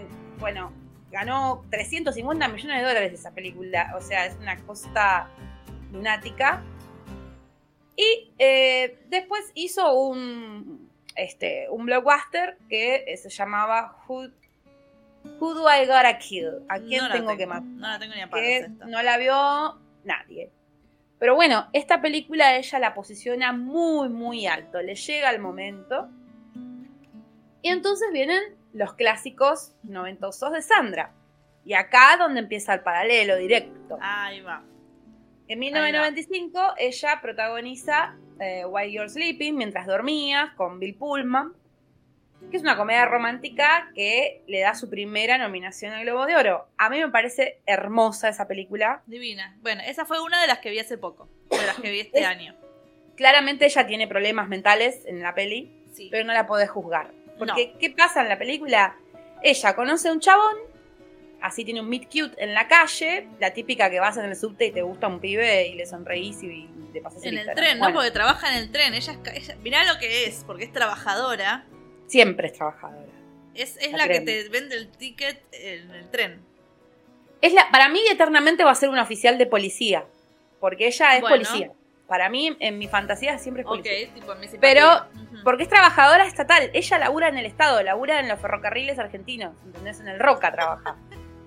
ganó $350 millones esa película. O sea, es una cosa lunática. Y después hizo un blockbuster que se llamaba Who Do I Gotta Kill? ¿A quién tengo que matar? No la tengo ni a pares esta. No la vio nadie. Pero bueno, esta película ella la posiciona muy, muy alto. Le llega el momento. Y entonces vienen los clásicos noventosos de Sandra. Y acá donde empieza el paralelo directo. Ahí va. En 1995 ella protagoniza While You're Sleeping, Mientras Dormías, con Bill Pullman, que es una comedia romántica que le da su primera nominación al Globo de Oro. A mí me parece hermosa esa película. Divina. Bueno, esa fue una de las que vi hace poco, de las que vi este año. Claramente ella tiene problemas mentales en la peli, sí, pero no la podés juzgar. Porque, ¿qué pasa en la película? Ella conoce a un chabón, así tiene un meet cute en la calle, la típica que vas en el subte y te gusta un pibe y le sonreís y te pasas en el tren, ¿no? Porque trabaja en el tren. Ella mirá lo que es, porque es trabajadora. Siempre es trabajadora. Es la que te vende el ticket en el tren. Para mí eternamente va a ser una oficial de policía, porque ella es policía. Para mí, en mi fantasía, siempre es policía. Tipo en mi simpatía. Pero, porque es trabajadora estatal. Ella labura en el Estado, labura en los ferrocarriles argentinos. ¿Entendés? En el Roca trabaja.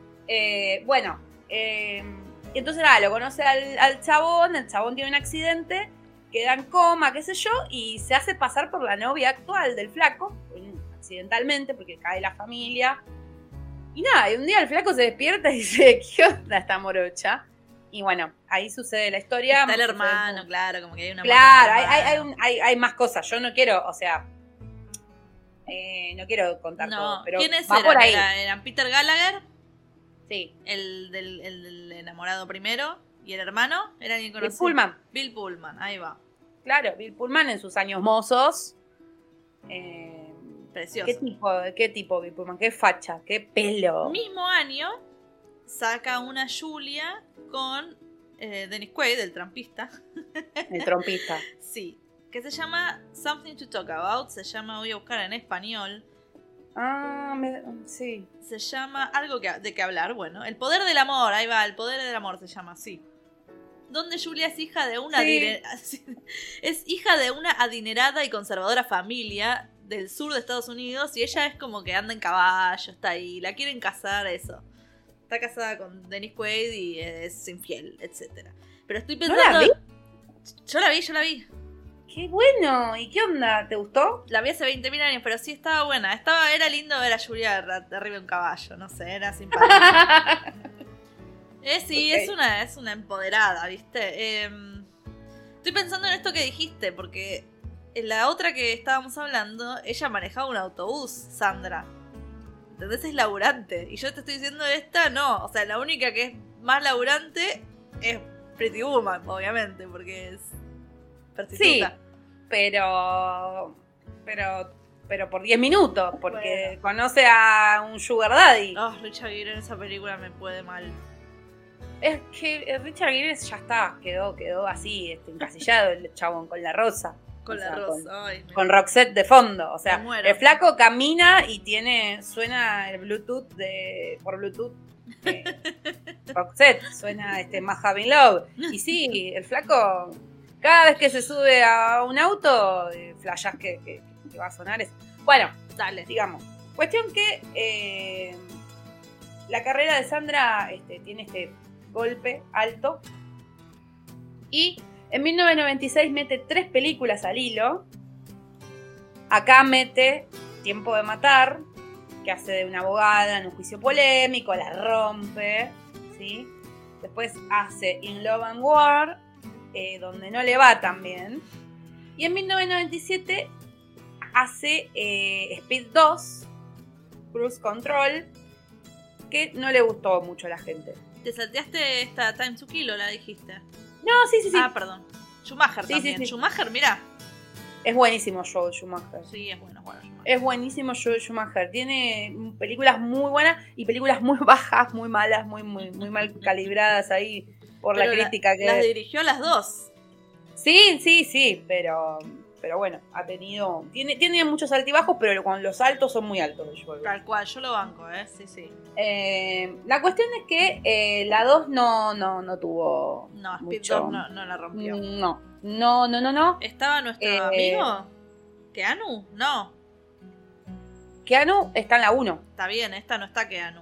Entonces, lo conoce al chabón. El chabón tiene un accidente, queda en coma, qué sé yo, y se hace pasar por la novia actual del flaco, accidentalmente, porque cae la familia. Y nada, y un día el flaco se despierta y dice, ¿qué onda esta morocha? Y bueno, ahí sucede la historia. Está el hermano, claro, como que hay una... Claro, hay más cosas. Yo no quiero, no quiero contar todo, pero ¿quiénes va eran? por ahí. ¿Eran Peter Gallagher? Sí. El del enamorado primero. ¿Y el hermano? ¿Era alguien conocido? Bill Pullman. Bill Pullman, ahí va. Claro, Bill Pullman en sus años mozos. Precioso. ¿Qué tipo Bill Pullman? ¿Qué facha? ¿Qué pelo? Mismo año saca una Julia con Dennis Quaid, el trampista. El trompista. Sí. Que se llama Something to Talk About. Se llama, voy a buscar en español. Sí. Se llama algo de que hablar, bueno. El poder del amor, ahí va, el poder del amor se llama así. Donde Julia es hija de una es hija de una adinerada y conservadora familia del sur de Estados Unidos y ella es como que anda en caballo, está ahí, la quieren casar, eso. Está casada con Dennis Quaid y es infiel, etc. Pero estoy pensando... ¿No la vi? Yo la vi. ¡Qué bueno! ¿Y qué onda? ¿Te gustó? La vi hace 20.000 años, pero sí estaba buena. Era lindo ver a Julia de arriba de un caballo, no sé, era simpática. Sí, okay. Es una empoderada, ¿viste? Estoy pensando en esto que dijiste, porque en la otra que estábamos hablando, ella manejaba un autobús, Sandra. ¿Entendés? Es laburante. Y yo te estoy diciendo esta, no. O sea, la única que es más laburante es Pretty Woman, obviamente, porque es prostituta. Sí, pero por 10 minutos, porque conoce a un sugar daddy. Richard Gere en esa película me puede mal. Es que Richard Gere ya quedó así, encasillado el chabón con la rosa. Con la rosa, con Roxette de fondo. O sea, el flaco camina y suena el Bluetooth por Bluetooth. Roxette, suena My Having Love. Y sí, el flaco, cada vez que se sube a un auto, flashás que va a sonar eso. Bueno, dale. Digamos. Cuestión que la carrera de Sandra tiene este golpe alto. Y en 1996 mete 3 películas al hilo. Acá mete Tiempo de matar, que hace de una abogada en un juicio polémico, la rompe, ¿sí? Después hace In Love and War, donde no le va tan bien. Y en 1997 hace Speed 2, Cruise Control, que no le gustó mucho a la gente. ¿Te salteaste esta Time to Kill o la dijiste? No, sí. Perdón. Schumacher también. Sí. Schumacher, mirá. Es buenísimo Joel Schumacher. Sí, es bueno Schumacher. Es buenísimo Joel Schumacher. Tiene películas muy buenas y películas muy bajas, muy malas, muy mal calibradas ahí por la crítica que... Las dirigió las dos. Sí, pero bueno, tiene muchos altibajos, pero con los altos son muy altos de Joel. Tal cual, yo lo banco, sí. La cuestión es que la 2 no tuvo. No, Speed mucho. 2 no la rompió. No. ¿Estaba nuestro amigo? ¿Keanu? No. Keanu está en la 1. Está bien, esta no está Keanu.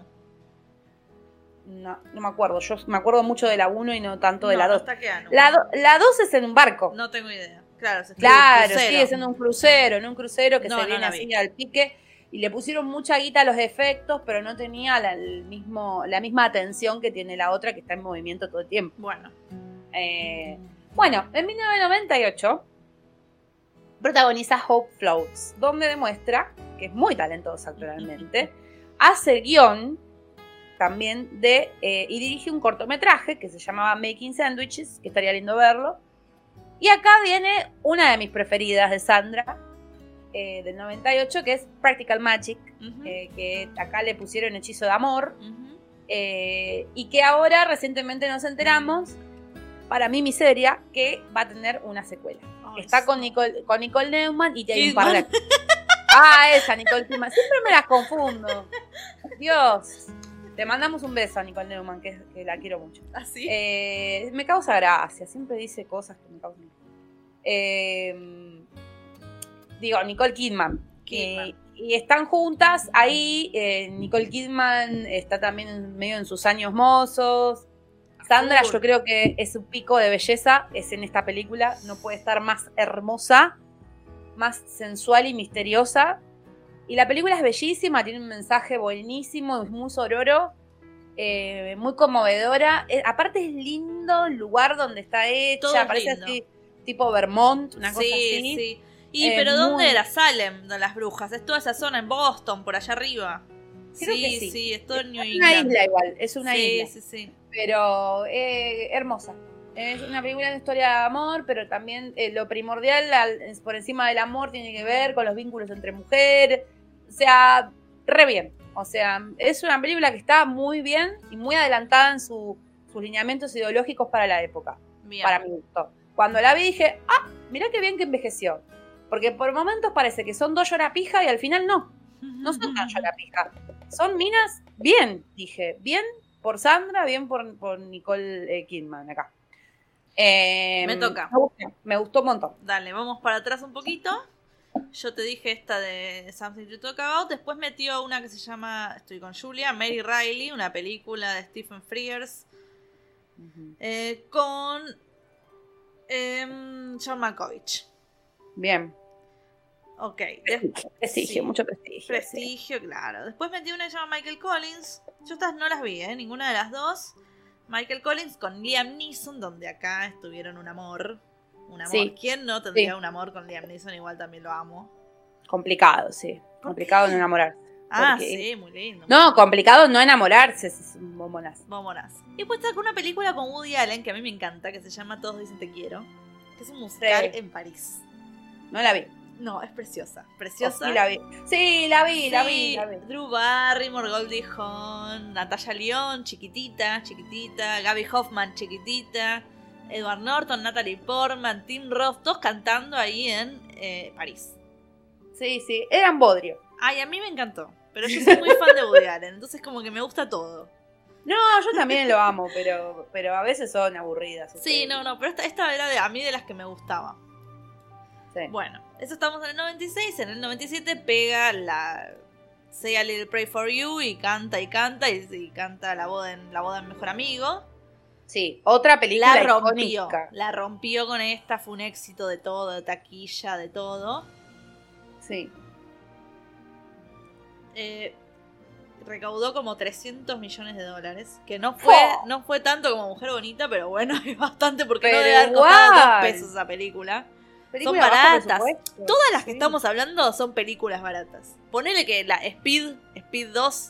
No me acuerdo. Yo me acuerdo mucho de la 1 y no tanto de la 2. No está Keanu. La 2 es en un barco. No tengo idea. Claro, sigue siendo un crucero, en un crucero que se viene así al pique. Y le pusieron mucha guita a los efectos, pero no tenía la misma atención que tiene la otra, que está en movimiento todo el tiempo. Bueno, en 1998 protagoniza Hope Floats, donde demuestra que es muy talentosa actualmente. Hace guión también y dirige un cortometraje que se llamaba Making Sandwiches, que estaría lindo verlo. Y acá viene una de mis preferidas de Sandra, del 98, que es Practical Magic, que acá le pusieron Hechizo de Amor, y que ahora recientemente nos enteramos, para mi miseria, que va a tener una secuela. Está con Nicole Neumann y tiene un par de... esa Nicole Kidman, siempre me las confundo. Dios. Te mandamos un beso a Nicole Neumann, que la quiero mucho. ¿Ah, sí? Me causa gracia, siempre dice cosas que me causan Nicole Kidman. Y están juntas ahí. Nicole Kidman está también medio en sus años mozos. Sandra, yo creo que es un pico de belleza, es en esta película. No puede estar más hermosa, más sensual y misteriosa. Y la película es bellísima, tiene un mensaje buenísimo, es muy sororo, muy conmovedora. Aparte es lindo el lugar donde está hecha, parece lindo. Así, tipo Vermont, una cosa así. Sí. Pero ¿dónde era? Salem de las brujas, es toda esa zona en Boston, por allá arriba. Creo que sí. Sí, es todo New England. Es una isla igual, es una isla. Sí. Pero hermosa. Es una película de historia de amor, pero también lo primordial por encima del amor tiene que ver con los vínculos entre mujeres. O sea, re bien. O sea, es una película que está muy bien y muy adelantada en sus lineamientos ideológicos para la época. Bien. Para mi gusto. Cuando la vi dije, mirá qué bien que envejeció. Porque por momentos parece que son 2 llorapija y al final no. No son tan llorapija. Son minas bien, dije. Bien por Sandra, bien por Nicole Kidman acá. Me toca. Me gustó un montón. Dale, vamos para atrás un poquito. Yo te dije esta de Something to Talk About. Después metió una que se llama, estoy con Julia, Mary Riley, una película de Stephen Frears. Con John Malkovich. Bien. Ok. Prestigio, sí. Mucho prestigio. Prestigio, sí. Claro. Después metí una que se llama Michael Collins. Yo estas no las vi, ninguna de las dos. Michael Collins con Liam Neeson, donde acá estuvieron un amor. Un amor. Sí. ¿Quién no tendría un amor con Liam Neeson? Igual también lo amo. Complicado, sí. Complicado no enamorarse. Ah, sí, muy lindo. No, complicado no enamorarse, es un bombonazo. Y después está con una película con Woody Allen que a mí me encanta, que se llama Todos dicen te quiero, que es un musical en París. No la vi. No, es preciosa. Preciosa. Sí, la vi. Sí, la vi. Drew Barrymore, Goldie Hawn, Natasha Lyonne, chiquitita. Gaby Hoffman, chiquitita. Edward Norton, Natalie Portman, Tim Roth, todos cantando ahí en París. Sí, eran bodrio. Ay, a mí me encantó. Pero yo soy muy fan de Woody Allen, entonces como que me gusta todo. No, yo también lo amo, pero a veces son aburridas. Sí, no, pero esta era a mí de las que me gustaba. Sí. Bueno, eso estamos en el 96. En el 97 pega la Say a Little Pray for You y canta y canta la boda en Mejor Amigo. Sí, otra película icónica. La rompió con esta, fue un éxito de todo, de taquilla, de todo. Sí. Recaudó como $300 millones, que no fue tanto como Mujer Bonita, pero bueno, es bastante porque no debe haber costado 2 pesos esa película. Son baratas. Todas las que estamos hablando son películas baratas. Ponele que la Speed 2.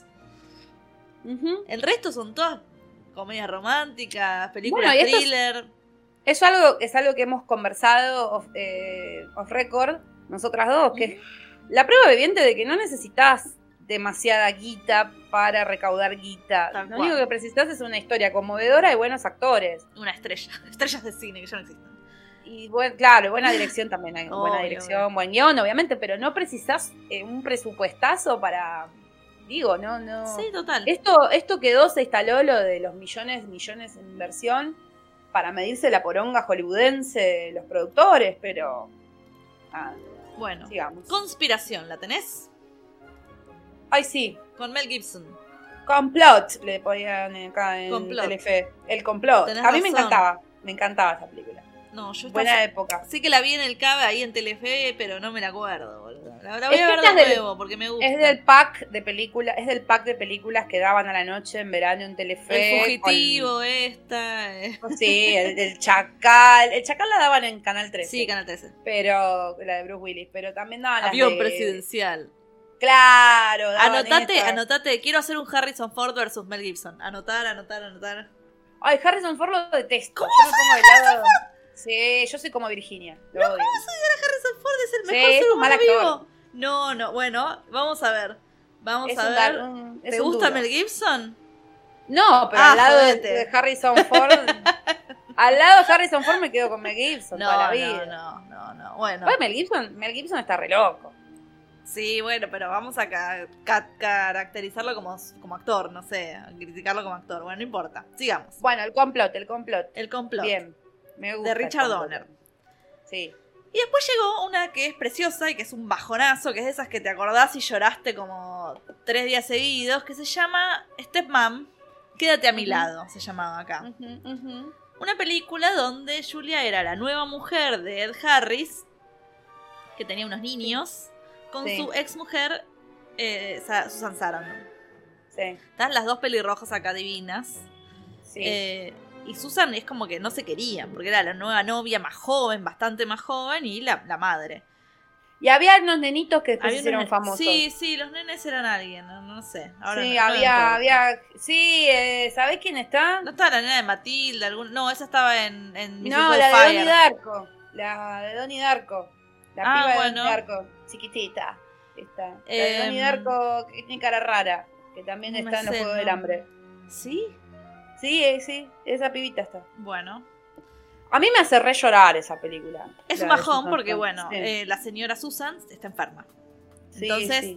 El resto son todas comedias románticas, películas thriller. Es algo que hemos conversado off record, nosotras dos, que la prueba viviente de que no necesitas demasiada guita para recaudar guita. Lo único que necesitas es una historia conmovedora y buenos actores. Estrellas de cine que ya no existen. Y claro, buena dirección también hay. Buena dirección, buen guión, obviamente, pero no precisás un presupuestazo para... Digo, no. Sí, total. Esto quedó, se instaló lo de los millones en inversión para medirse la poronga hollywoodense de los productores, pero... bueno, sigamos. Conspiración, ¿la tenés? Ay, sí. Con Mel Gibson. Complot, le ponían acá en Telefe. El complot. A mí me encantaba esa película. No, yo buena época. Sí que la vi en el CABE ahí en Telefe, pero no me la acuerdo, boludo. La voy a ver de nuevo porque me gusta. Es del pack de películas que daban a la noche en verano en Telefe. El Fugitivo, esta. Sí, el Chacal. El Chacal la daban en Canal 13. Sí, Canal 13. Pero la de Bruce Willis, pero también daban Avión presidencial. Claro. Anotate, quiero hacer un Harrison Ford versus Mel Gibson. Anotar. Ay, Harrison Ford lo detesto. ¿Cómo yo me pongo del lado... Sí, yo soy como Virginia. ¿Cómo soy a Harrison Ford? Es el mejor ser humano vivo. No, bueno, vamos a ver. ¿Te gusta Mel Gibson? No, pero al lado de Harrison Ford... al lado de Harrison Ford me quedo con Mel Gibson toda la vida. No. Bueno. Mel Gibson está re loco. Sí, bueno, pero vamos a caracterizarlo como actor, no sé, criticarlo como actor. Bueno, no importa. Sigamos. Bueno, el complot. Bien. Me gusta. De Richard Donner. Sí. Y después llegó una que es preciosa y que es un bajonazo, que es de esas que te acordás y lloraste como 3 días seguidos, que se llama Stepmom, Quédate a mi lado, se llamaba acá. Una película donde Julia era la nueva mujer de Ed Harris, que tenía unos niños, con su ex mujer, Susan Sarandon. Sí. Están las dos pelirrojas acá divinas. Sí. Y Susan es como que no se querían, porque era la nueva novia más joven, bastante más joven, y la madre. Y había unos nenitos que después se hicieron famosos. Sí, los nenes eran alguien, no sé. Ahora sí, no había... Sí, ¿sabés quién está? ¿No estaba la nena de Matilda? No, esa estaba en No, la de Donnie Darko. La de Donnie Darko. La piba de Donnie Darko, chiquitita. Esta. La de Donnie Darko, que tiene cara rara, que también está en los Juegos del Hambre. ¿Sí? Sí, esa pibita está. Bueno. A mí me hace re llorar esa película. Es un bajón porque, bueno, la señora Susan está enferma. Entonces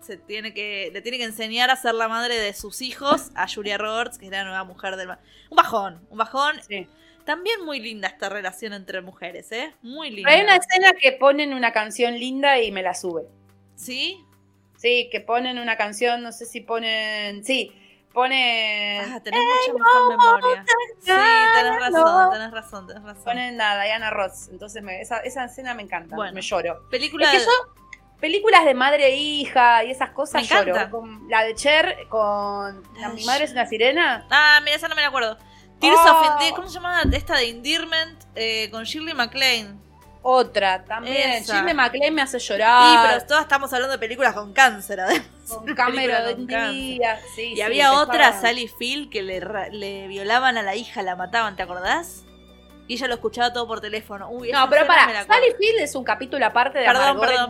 le tiene que enseñar a ser la madre de sus hijos a Julia Roberts, que es la nueva mujer del... Un bajón. Sí. También muy linda esta relación entre mujeres, ¿eh? Muy linda. Hay una escena que ponen una canción linda y me la sube. ¿Sí? Sí, que ponen una canción, no sé si ponen... Sí, ponen... Ah, tenés mucha mejor memoria. Sí, tenés razón. Ponen a Diana Ross, entonces esa escena me encanta, Bueno, me lloro. Película es que yo, películas de madre e hija y esas cosas me encanta. lloro. Con la de Cher, con Mi madre es una sirena. Ah, mira, esa no me la acuerdo. Tears of Endearment, ¿cómo se llama esta de Endearment? Con Shirley MacLaine. Otra, también. Esa. Shirley MacLaine me hace llorar. Pero todas estamos hablando de películas con cáncer, además. Con Cameron Díaz. Sí, y había otra, Sally Field, que le violaban a la hija, la mataban, ¿te acordás? Y ella lo escuchaba todo por teléfono. Uy, no, pero pará, Sally Field es un capítulo aparte de Perdón.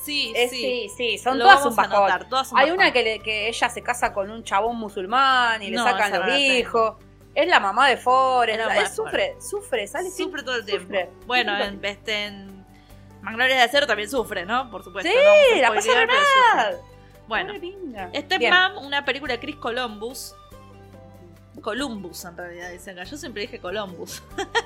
Sí, son todas un bajón. Hay bajón. una que ella se casa con un chabón musulmán y le sacan los no hijos. Es la mamá de Forrest. Sufre, Sally Field sufre todo el tiempo. Sufre. Bueno, en Magnolias de Acero también sufre, ¿no? Por supuesto. Sí, no la pasa mal. Bueno, esto es Mam, una película de Chris Columbus. Columbus, en realidad, dicen acá. Yo siempre dije Columbus.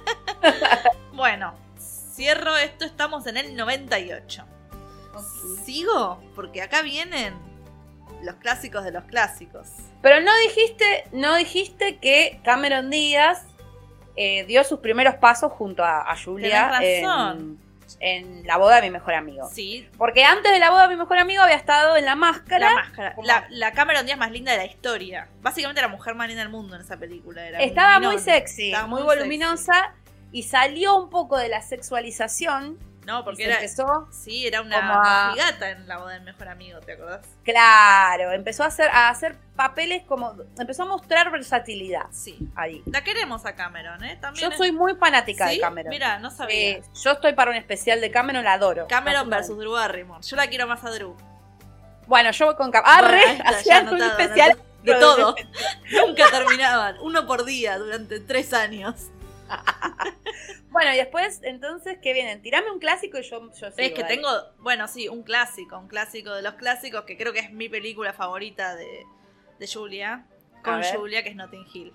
Bueno, cierro esto, estamos en el 98. Okay. ¿Sigo? Porque acá vienen los clásicos de los clásicos. Pero no dijiste que Cameron Díaz dio sus primeros pasos junto a Julia Tenés razón. En La boda de mi mejor amigo. Sí. Porque antes de La boda de mi mejor amigo había estado en La Máscara. La Cameron Díaz más linda de la historia. Básicamente la mujer más linda del mundo en esa película. Estaba muy sexy, estaba muy voluminosa. Y salió un poco de la sexualización. No, porque empezó. Sí, era una mojigata en La boda del mejor amigo, ¿te acordás? Claro, empezó a hacer papeles como. Empezó a mostrar versatilidad. Sí. Ahí. La queremos a Cameron, ¿eh? También yo soy muy fanática de Cameron. Mira, no sabía. Yo estoy para un especial de Cameron, la adoro. Cameron versus Drew Barrymore. Yo la quiero más a Drew. Bueno, yo voy con Cameron. Hacían un especial. De todo. Nunca terminaban. Uno por día durante 3 años. Bueno, y después, entonces, ¿qué vienen? Tirame un clásico y yo sigo. Es que tengo, bueno, sí, un clásico de los clásicos, que creo que es mi película favorita de Julia, con Julia, que es Notting Hill.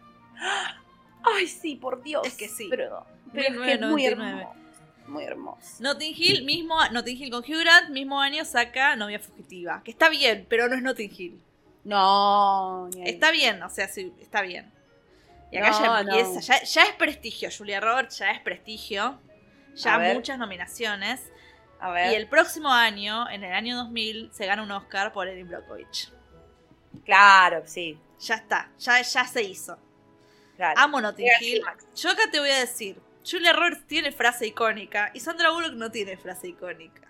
Ay, sí, por Dios. Es que sí. Pero es que es muy hermoso. Muy hermoso. Notting Hill con Hugh Grant, mismo año saca Novia Fugitiva, que está bien, pero no es Notting Hill. No. Está bien, o sea, sí, está bien. Y acá ya empieza, ya es prestigio, Julia Roberts ya es prestigio, ya muchas nominaciones. A ver. Y el próximo año, en el año 2000, se gana un Oscar por Erin Brockovich. Claro, sí. Ya está, ya se hizo. Claro. Amo Notting Hill. Yo acá te voy a decir, Julia Roberts tiene frase icónica y Sandra Bullock no tiene frase icónica.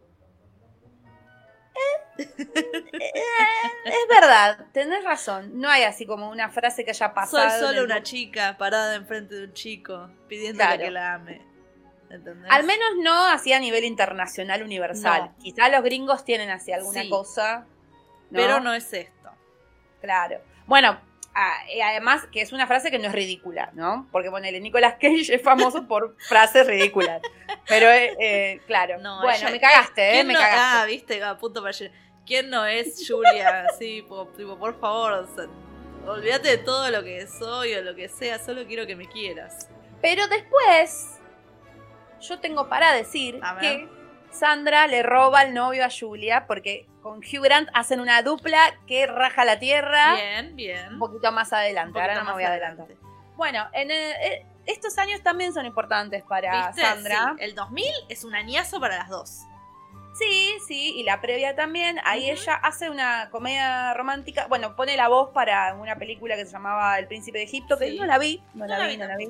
Es verdad, tenés razón. No hay así como una frase que haya pasado. Soy solo una chica parada enfrente de un chico pidiéndole que la ame. ¿Entendés? Al menos no así a nivel internacional universal. No. Quizá los gringos tienen así alguna cosa. ¿no? Pero no es esto. Claro. Bueno, además que es una frase que no es ridícula, ¿no? Porque ponele, Nicolas Cage es famoso por frases ridículas. Pero, claro. No, bueno, me cagaste, me cagaste. Ah, viste, a punto para llegar. ¿Quién no es Julia? Sí, tipo, por favor, o sea, olvídate de todo lo que soy o lo que sea, solo quiero que me quieras. Pero después, yo tengo para decir que Sandra le roba el novio a Julia, porque con Hugh Grant hacen una dupla que raja la tierra. Bien. Un poquito más adelante, ahora no me voy a adelantar. Bueno, estos años también son importantes para Sandra. Sí. El 2000 es un añazo para las dos. Sí, y la previa también. Ahí ella hace una comedia romántica. Bueno, pone la voz para una película que se llamaba El Príncipe de Egipto, que no la vi. No la vi.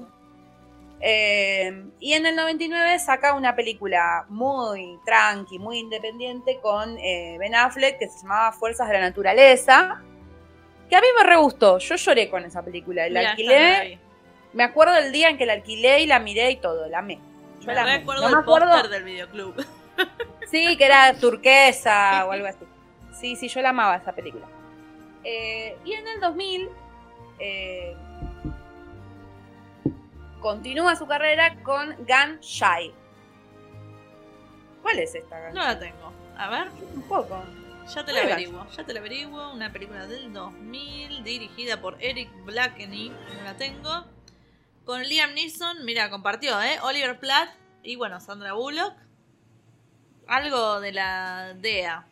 Y en el 99 saca una película muy tranqui, muy independiente con Ben Affleck, que se llamaba Fuerzas de la Naturaleza, que a mí me re gustó. Yo lloré con esa película. La alquilé. Me acuerdo del día en que la alquilé y la miré y todo. La amé. Yo la recuerdo el póster del videoclub. Sí, que era turquesa o algo así. Sí, yo la amaba esa película. Y en el 2000 continúa su carrera con Gun Shy. ¿Cuál es esta? No la tengo. A ver. Un poco. Ya te lo averiguo. Una película del 2000, dirigida por Eric Blackney, no la tengo. Con Liam Neeson, mira, compartió, Oliver Platt y bueno, Sandra Bullock. Algo de la DEA.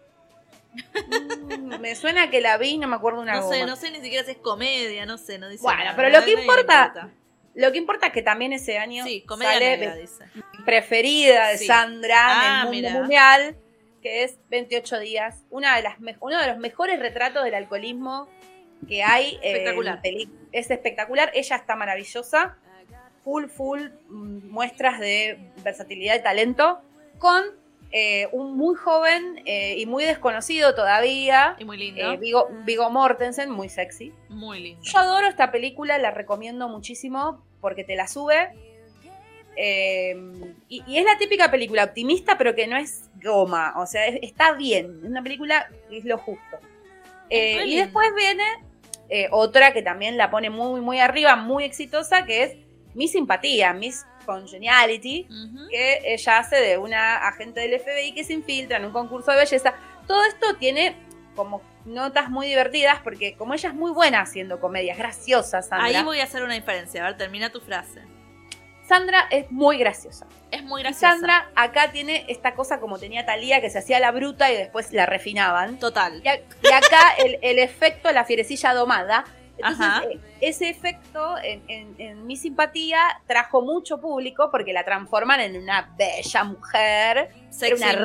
Me suena que la vi, no me acuerdo una goma. No sé ni siquiera si es comedia, no sé, no dice bueno, nada. Pero lo que importa es que también ese año comedia sale negra, dice. Preferida de Sandra en el mundo mundial, que es 28 días, uno de los mejores retratos del alcoholismo que hay. Espectacular. Es espectacular, ella está maravillosa, full muestras de versatilidad y talento, con un muy joven y muy desconocido todavía. Y muy lindo. Viggo Mortensen, muy sexy. Muy lindo. Yo adoro esta película, la recomiendo muchísimo porque te la sube. Y es la típica película optimista, pero que no es goma. O sea, está bien. Es una película que es lo justo. Y después viene otra que también la pone muy, muy arriba, muy exitosa, que es Miss Simpatía, Miss Congeniality, que ella hace de una agente del FBI que se infiltra en un concurso de belleza. Todo esto tiene como notas muy divertidas porque como ella es muy buena haciendo comedias, graciosa, Sandra. Ahí voy a hacer una diferencia. A ver, termina tu frase. Sandra es muy graciosa. Es muy graciosa. Y Sandra acá tiene esta cosa como tenía Thalía, que se hacía la bruta y después la refinaban. Total. Y acá el efecto, la fierecilla domada. Entonces, ese efecto en Mi Simpatía trajo mucho público porque la transforman en una bella mujer. Sexy, era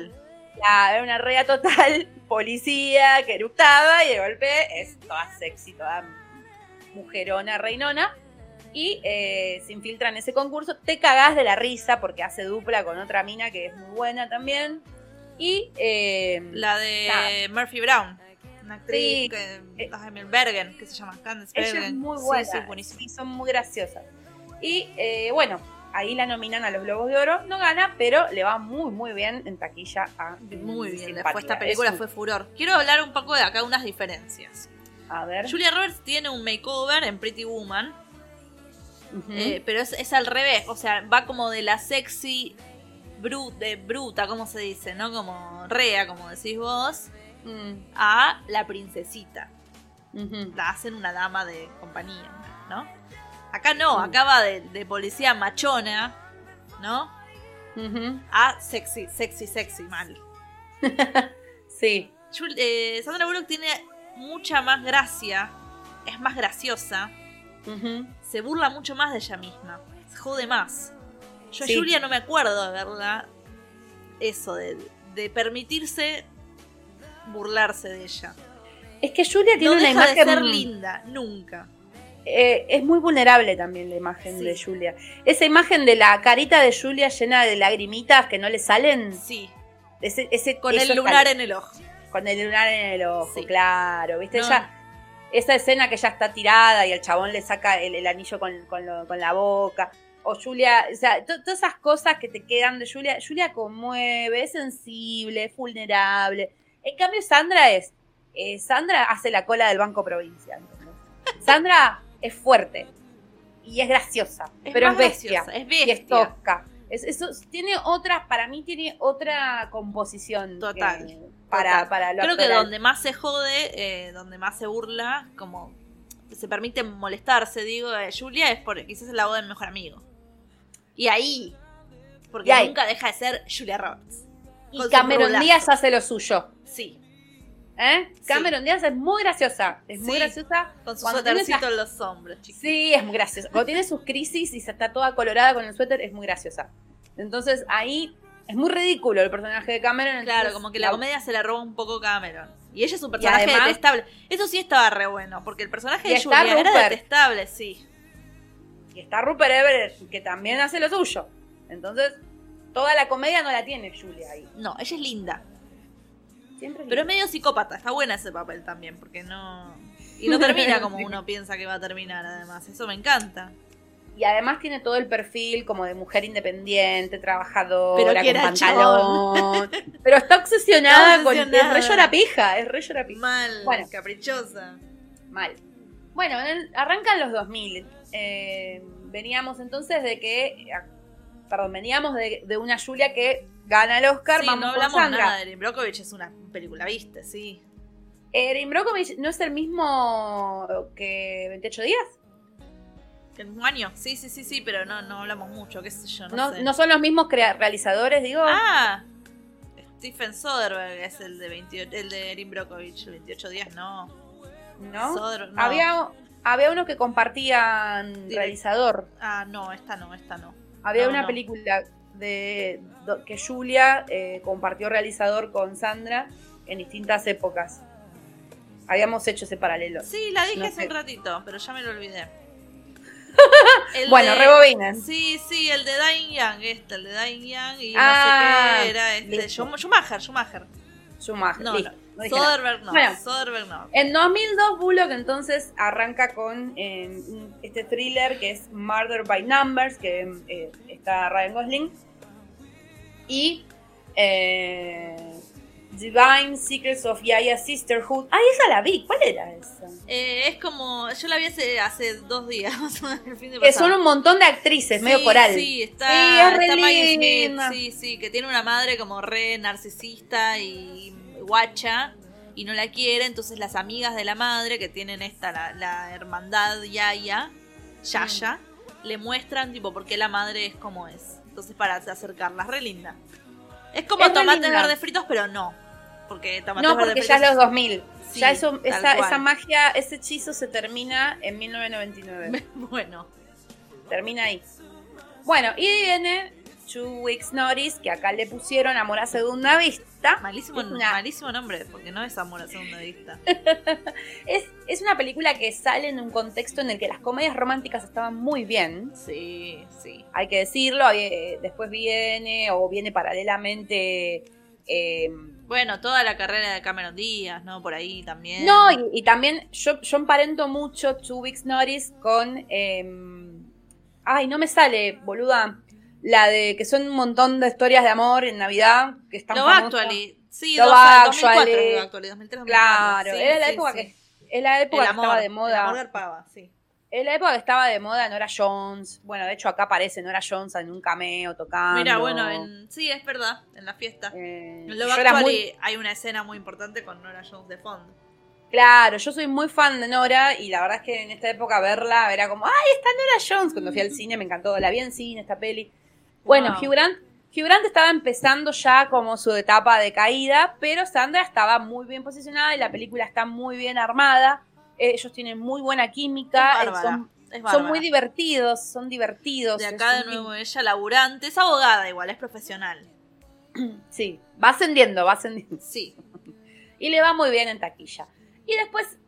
una rea total, policía que eructaba y de golpe es toda sexy, toda mujerona, reinona. Y se infiltra en ese concurso. Te cagás de la risa porque hace dupla con otra mina que es muy buena también. Y la de Murphy Brown. Una actriz Bergen, que se llama Candice Bergen. Ella es muy buena. Sí, buenísimo. Sí, son muy graciosas. Y bueno, ahí la nominan a los Globos de Oro. No gana, pero le va muy, muy bien en taquilla a muy bien, Simpatía. después esta película fue furor. Quiero hablar un poco de acá unas diferencias. A ver. Julia Roberts tiene un makeover en Pretty Woman. Pero es al revés, o sea, va como de la sexy bruta, ¿cómo se dice? ¿No? Como rea, como decís vos, a la princesita. La hacen una dama de compañía, ¿no? Acá no, acá va de policía machona, ¿no? A sexy, mal. Sí. Sandra Bullock tiene mucha más gracia, es más graciosa. Se burla mucho más de ella misma. Se jode más. Yo a Julia no me acuerdo de verla. Eso, de permitirse burlarse de ella. Es que Julia tiene una imagen. No deja de ser linda, nunca. Es muy vulnerable también la imagen de Julia. Esa imagen de la carita de Julia llena de lagrimitas que no le salen. Sí. Con el lunar en el ojo. Con el lunar en el ojo, claro. ¿Viste? Ella. Esa escena que ella está tirada y el chabón le saca el anillo con la boca. O Julia, o sea, todas esas cosas que te quedan de Julia. Julia conmueve, es sensible, es vulnerable. En cambio, Sandra hace la cola del Banco Provincia. ¿Entendés? Sandra es fuerte y es graciosa, pero es bestia. Y es tosca. Para mí tiene otra composición. Total. Para lo Creo actoral. que donde más se jode, donde más se burla, como se permite molestarse, digo, Julia, es por quizás la boda del mejor amigo. Y ahí, porque nunca deja de ser Julia Roberts. Y Cameron Díaz hace lo suyo. Sí. Cameron Díaz es muy graciosa. Es muy graciosa. Con su suétercito en los hombros, chicos. Sí, es muy graciosa. Cuando tiene sus crisis y se está toda colorada con el suéter, es muy graciosa. Entonces ahí es muy ridículo el personaje de Cameron. Claro, como que la comedia se la roba un poco Cameron. Y ella es un personaje detestable. Eso sí estaba re bueno, porque el personaje de Julia era detestable, sí. Y está Rupert Everett, que también hace lo suyo. Entonces, toda la comedia no la tiene Julia ahí. No, ella es linda. Siempre es Pero linda. es medio psicópata, está buena ese papel también, porque no... Y no termina como uno piensa que va a terminar, además. Eso me encanta. Y además tiene todo el perfil como de mujer independiente, trabajadora, pero con pantalón. Pero está obsesionada con... Es re llorapija, Mal, bueno, caprichosa. Mal. Bueno, arrancan los 2000. Veníamos entonces de que perdón, veníamos de una Julia que gana el Oscar, Sí, vamos no con hablamos Sandra. nada de Erin Brockovich, es una película, ¿viste? Sí. Erin Brockovich no es el mismo que 28 días. ¿El mismo año? Sí, pero no hablamos mucho, qué sé yo, No, sé. no son los mismos realizadores, digo. Ah, Stephen Soderbergh es el de 28, el de Erin Brockovich, 28 días no. ¿No? Soderbergh, no. Había uno que compartían realizador. Ah, no, esta no. Había No, una no. película que Julia compartió realizador con Sandra en distintas épocas. Habíamos hecho ese paralelo. Sí, la dije No hace sé. un ratito, pero ya me lo olvidé. Bueno, rebobinen. Sí, el de Dying Young, el de Dying Young y Ah, no sé qué era, listo. Schumacher. Schumacher. No, listo, no dije Soderbergh no, Bueno. Soderbergh no. En 2002, Bullock entonces arranca con este thriller que es Murder by Numbers, que está Ryan Gosling. Y Divine Secrets of Yaya Sisterhood. Ay, esa la vi. ¿Cuál era esa? Es como, yo la vi hace 2 días, más o menos, el fin de Que pasado. son un montón de actrices, medio coral. Sí, es está re Maggie Smith, linda. sí, que tiene una madre como re narcisista y guacha y no la quiere, entonces las amigas de la madre que tienen la hermandad Yaya, le muestran tipo por qué la madre es como es. Entonces para acercarlas, re linda. Es como Es re tomates linda. verdes fritos, pero no. Porque tomates No, verdes porque fritos ya es los 2000. Sí, Ya tal esa cual. magia, ese hechizo se termina en 1999. Bueno. Termina ahí. Bueno, y viene 2 Weeks Notice, que acá le pusieron Amor a Segunda Vista. Malísimo nombre, porque no es amor a segunda vista. Es una película que sale en un contexto en el que las comedias románticas estaban muy bien. Sí. Hay que decirlo. Después viene paralelamente. Bueno, toda la carrera de Cameron Díaz, ¿no? Por ahí también. No, y también yo emparento mucho 2 Weeks Notice con. Ay, no me sale, boluda. La de que son un montón de historias de amor en Navidad que están Love famosas. Actually. Sí, Love 2004 Actually. Love Actually, 2003, 2004. Claro, Sí, era la sí, época sí. que es la época El que amor, estaba de moda. El amor garpaba, sí. Es la época que estaba de moda Nora Jones. Bueno, de hecho acá aparece Nora Jones en un cameo tocando. Mira, bueno, sí, es verdad, en la fiesta. En Love yo era Actually hay una escena muy importante con Nora Jones de fondo. Claro, yo soy muy fan de Nora y la verdad es que en esta época verla era como, ¡ay, está Nora Jones! Cuando fui al cine me encantó, la vi en cine, esta peli. Bueno, Wow. Hugh Grant estaba empezando ya como su etapa de caída, pero Sandra estaba muy bien posicionada y la película está muy bien armada. Ellos tienen muy buena química, Es bárbara. son muy divertidos, son divertidos. De acá de nuevo ella laburante, es abogada igual, es profesional. Sí, va ascendiendo. Sí. Y le va muy bien en taquilla. Y después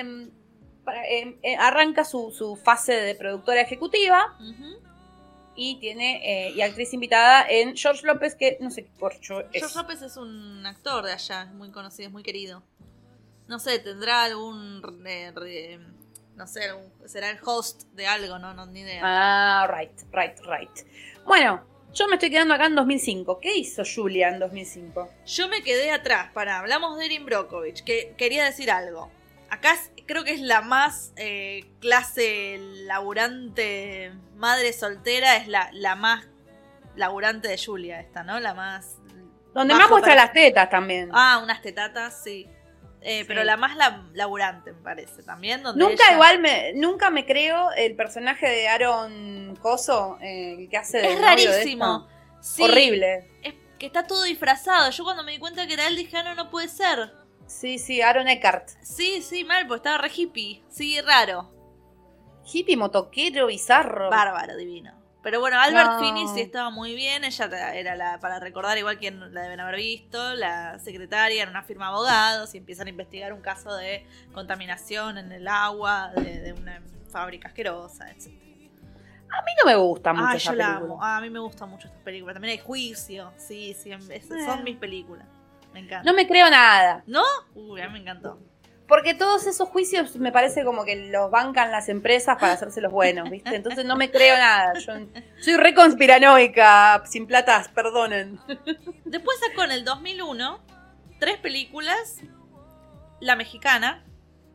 arranca su fase de productora ejecutiva. Uh-huh. Y tiene y actriz invitada en George López, que no sé qué corcho es. George López es un actor de allá, es muy conocido, es muy querido. No sé, tendrá algún... no sé, será el host de algo, no, ni idea. Ah, right. Bueno, yo me estoy quedando acá en 2005. ¿Qué hizo Julia en 2005? Yo me quedé atrás, hablamos de Erin Brockovich, que quería decir algo. Acá creo que es la más clase laburante, madre soltera, es la más laburante de Julia esta, ¿no? La más... Donde más muestra las tetas también. Ah, unas tetatas, sí. Sí. Pero la más laburante, me parece, también. Donde Nunca me creo el personaje de Aaron Coso, el que hace de es novio de rarísimo. esta. Sí, Horrible. Es que está todo disfrazado. Yo cuando me di cuenta que era él dije, no puede ser. Sí, Aaron Eckhart. Sí, mal, pues estaba re hippie. Sí, raro. Hippie, motoquero, bizarro. Bárbaro, divino. Pero bueno, Albert No. Finney sí estaba muy bien. Ella era para recordar, igual quien la deben haber visto, la secretaria en una firma de abogados y empiezan a investigar un caso de contaminación en el agua de una fábrica asquerosa, etc. A mí no me gusta mucho esa yo la película. amo. A mí me gustan mucho estas películas. También hay Juicio. Sí, son mis películas. Me encanta. No me creo nada. ¿No? Uy, a mí me encantó. Porque todos esos juicios me parece como que los bancan las empresas para hacerse los buenos, ¿viste? Entonces no me creo nada. Yo soy re conspiranoica, sin platas, perdonen. Después sacó en el 2001 3 películas. La mexicana.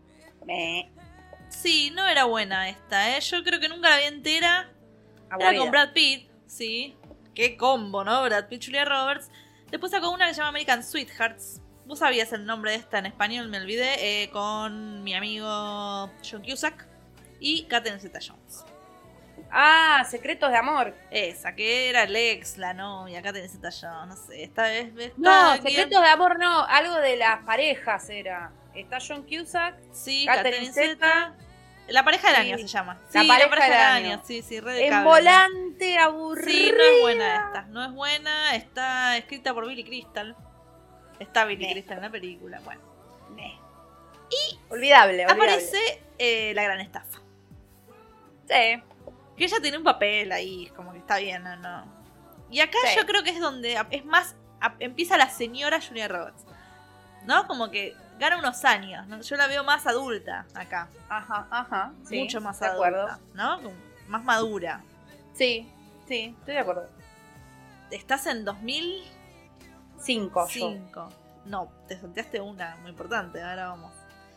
Sí, no era buena esta, ¿eh? Yo creo que nunca la vi entera. Era con Brad Pitt, sí. qué combo, ¿no? Brad Pitt, Julia Roberts. Después sacó una que se llama American Sweethearts. Vos sabías el nombre de esta en español, me olvidé. Con mi amigo John Cusack y Catherine Zeta-Jones. Ah, Secretos de Amor. Esa, que era Lex, la novia, Catherine Zeta-Jones, no sé, esta vez... No, Secretos de Amor no, algo de las parejas era. Está John Cusack, sí, Catherine Zeta. La pareja del Sí. año se llama. La Sí, pareja la pareja del del año. año. Sí, re de En cable. volante, aburrida. Sí, no es buena esta. No es buena. Está escrita por Billy Crystal. Está Billy Crystal en la película. Bueno. Y olvidable. Aparece La Gran Estafa. Sí. Que ella tiene un papel ahí, como que está bien, ¿no? Y acá Sí. yo creo que es donde es más empieza la señora Julia Roberts, ¿no? Como que gana unos años, ¿no? Yo la veo más adulta acá. Ajá. Sí, mucho más de adulta, acuerdo. ¿no? Como más madura. Sí, estoy de acuerdo. Estás en 2005. 5. No, te salteaste una muy importante, ahora vamos.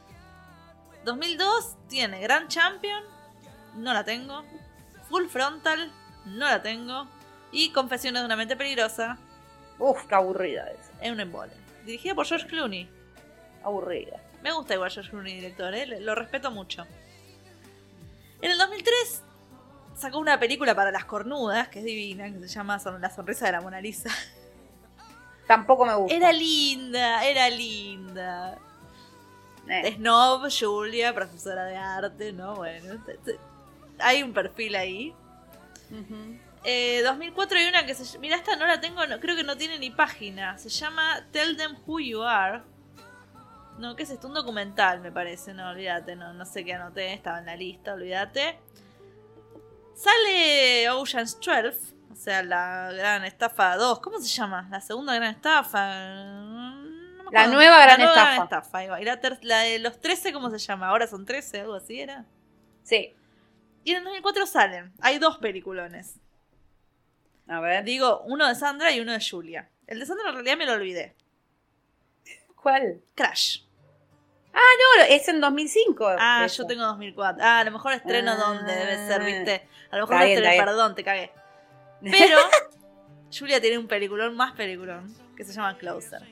2002 tiene Grand Champion, no la tengo. Full Frontal, no la tengo. Y Confesiones de una mente peligrosa, Uf, qué aburrida es. es un embole. Dirigida por George Clooney. Aburrida. Me gusta igual George Clooney, director, lo respeto mucho. En el 2003 sacó una película para las cornudas, que es divina, que se llama La sonrisa de la Mona Lisa. Tampoco me gusta. Era linda. Snob, Julia, profesora de arte, ¿no? Bueno, hay un perfil ahí. 2004 hay una que se... Mira, esta no la tengo, creo que no tiene ni página. Se llama Tell Them Who You Are. No, ¿qué es esto? Un documental, me parece. No, olvídate, no sé qué anoté. Estaba en la lista, olvídate. Sale Ocean's 12. O sea, la Gran Estafa 2. ¿Cómo se llama? La segunda Gran Estafa. No La nueva Gran Gran Estafa. Estafa, ahí va. Y la de los 13, ¿cómo se llama? Ahora son 13, algo así era. Sí. Y en el 2004 salen. Hay 2 peliculones. A ver. Digo, uno de Sandra y uno de Julia. El de Sandra en realidad me lo olvidé. ¿Cuál? Crash. No, es en 2005. Ah, eso. yo tengo 2004. Ah, a lo mejor estreno donde debe ser, ¿viste? A lo mejor Está no bien, estreno, está bien. perdón, te cagué. Pero Julia tiene un peliculón más peliculón que se llama Closer.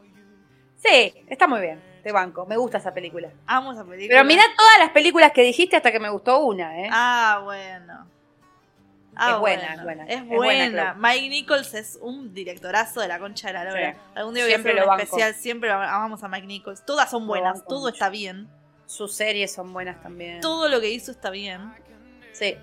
Sí, está muy bien. Te banco. Me gusta esa película. Amo esa película. Pero mirá todas las películas que dijiste hasta que me gustó una, ¿eh? Ah, bueno. Es buena, es buena. Es Es buena. buena, Clau. Mike Nichols es un directorazo de la concha de la lora. Sí. Algún día voy Siempre a hacer lo un banco. especial. Siempre amamos a Mike Nichols. Todas son Lo buenas. banco Todo mucho. está bien. Sus series son buenas también. Todo lo que hizo está bien. Sí.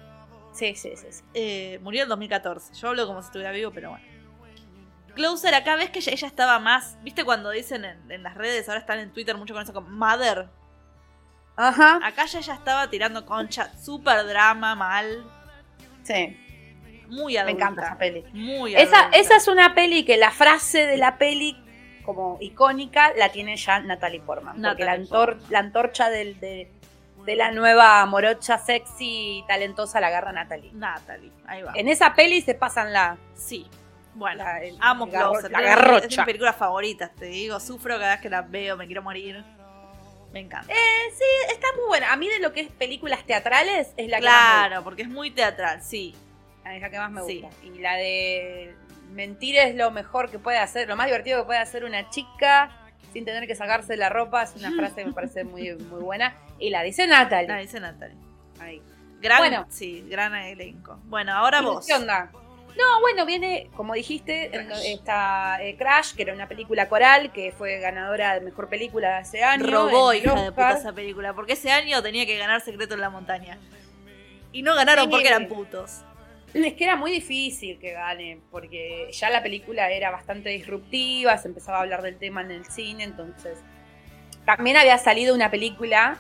Murió en 2014. Yo hablo como si estuviera vivo, pero bueno. Closer, acá ves que ella estaba más. ¿Viste cuando dicen en las redes? Ahora están en Twitter mucho con eso, con Mother. Ajá. Acá ya estaba tirando concha. Súper drama, mal. Sí. Muy adulta. Me encanta esa peli. Muy Esa adulta. es una peli que la frase de la peli, como icónica, la tiene ya Natalie Portman. Porque la antorcha de la nueva morocha sexy y talentosa la agarra Natalie. Ahí va. En esa peli se pasan Sí. Bueno, la amo Closer. la Es garrocha. de mis películas favoritas, te digo. Sufro cada vez que la veo, me quiero morir. Me encanta. Sí, está muy buena. A mí de lo que es películas teatrales es la que más me gusta. Claro, porque es muy teatral, sí. Es la que más me Sí. gusta. Y la de mentir es lo mejor que puede hacer, lo más divertido que puede hacer una chica sin tener que sacarse la ropa. Es una frase que me parece muy, muy buena. Y la dice Natalie. La dice Natalie. Ahí. Bueno. Sí, gran elenco. Bueno, ahora vos. ¿Qué onda? No, bueno, viene, como dijiste, está Crash, que era una película coral, que fue ganadora de mejor película de ese año. Robó, en el hija de puta, Oscar. esa película. Porque ese año tenía que ganar Secreto en la Montaña. Y no ganaron Sí. porque eran putos. Es que era muy difícil que gane, porque ya la película era bastante disruptiva, se empezaba a hablar del tema en el cine, entonces... También había salido una película